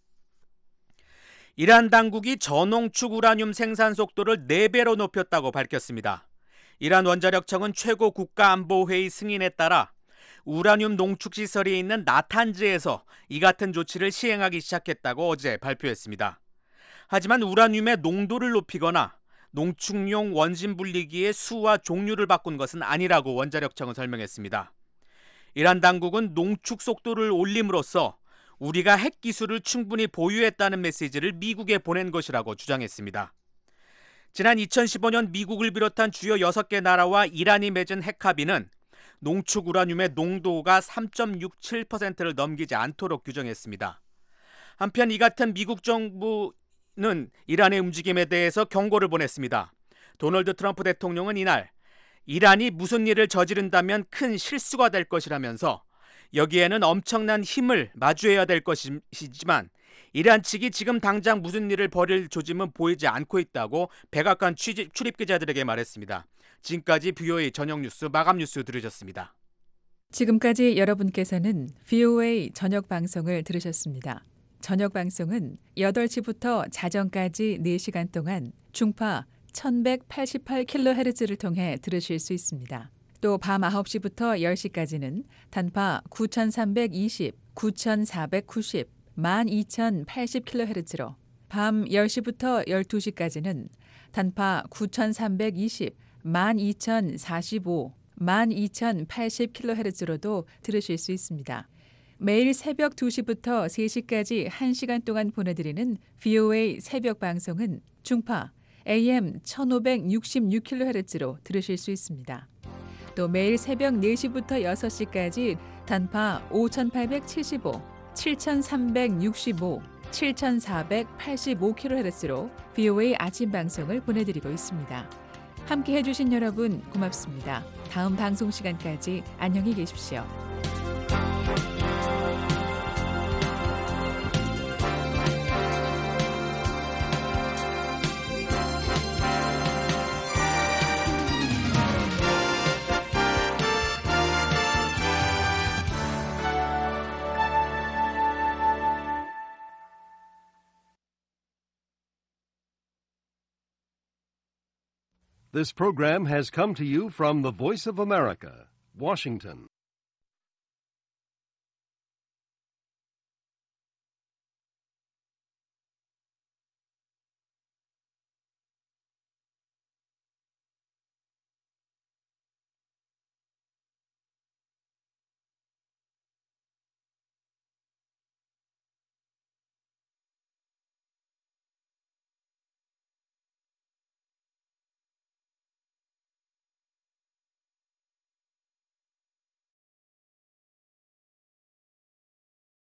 이란 당국이 저농축 우라늄 생산 속도를 네 배로 높였다고 밝혔습니다. 이란 원자력청은 최고 국가안보회의 승인에 따라 우라늄 농축 시설이 있는 나탄즈에서 이 같은 조치를 시행하기 시작했다고 어제 발표했습니다. 하지만 우라늄의 농도를 높이거나 농축용 원심 분리기의 수와 종류를 바꾼 것은 아니라고 원자력청은 설명했습니다. 이란 당국은 농축 속도를 올림으로써 우리가 핵 기술을 충분히 보유했다는 메시지를 미국에 보낸 것이라고 주장했습니다. 지난 이천십오 년 미국을 비롯한 주요 여섯 개 나라와 이란이 맺은 핵 합의는 농축 우라늄의 농도가 삼 점 육칠 퍼센트를 넘기지 않도록 규정했습니다. 한편 이 같은 미국 정부는 이란의 움직임에 대해서 경고를 보냈습니다. 도널드 트럼프 대통령은 이날 이란이 무슨 일을 저지른다면 큰 실수가 될 것이라면서 여기에는 엄청난 힘을 마주해야 될 것이지만 이란 측이 지금 당장 무슨 일을 벌일 조짐은 보이지 않고 있다고 백악관 취집, 출입 기자들에게 말했습니다. 지금까지 브이오에이 저녁 뉴스 마감 뉴스 들으셨습니다. 지금까지 여러분께서는 브이오에이 저녁 방송을 들으셨습니다. 저녁 방송은 여덟 시부터 자정까지 네 시간 동안 중파 천백팔십팔 킬로헤르츠를 통해 들으실 수 있습니다. 또 밤 아홉 시부터 열 시까지는 단파 구천삼백이십, 구천사백구십, 만 이천팔십 킬로헤르츠로 밤 열 시부터 열두 시까지는 단파 구천삼백이십, 만 이천사십오, 만 이천팔십 킬로헤르츠로도 들으실 수 있습니다. 매일 새벽 두 시부터 세 시까지 한 시간 동안 보내드리는 브이오에이 새벽 방송은 중파 에이엠 천오백육십육 킬로헤르츠로 들으실 수 있습니다. 또 매일 새벽 네 시부터 여섯 시까지 단파 오천팔백칠십오, 칠천삼백육십오, 칠천사백팔십오 킬로헤르츠로 브이오에이 아침 방송을 보내드리고 있습니다. 함께 해주신 여러분 고맙습니다. 다음 방송 시간까지 안녕히 계십시오. This program has come to you from the Voice of America, Washington.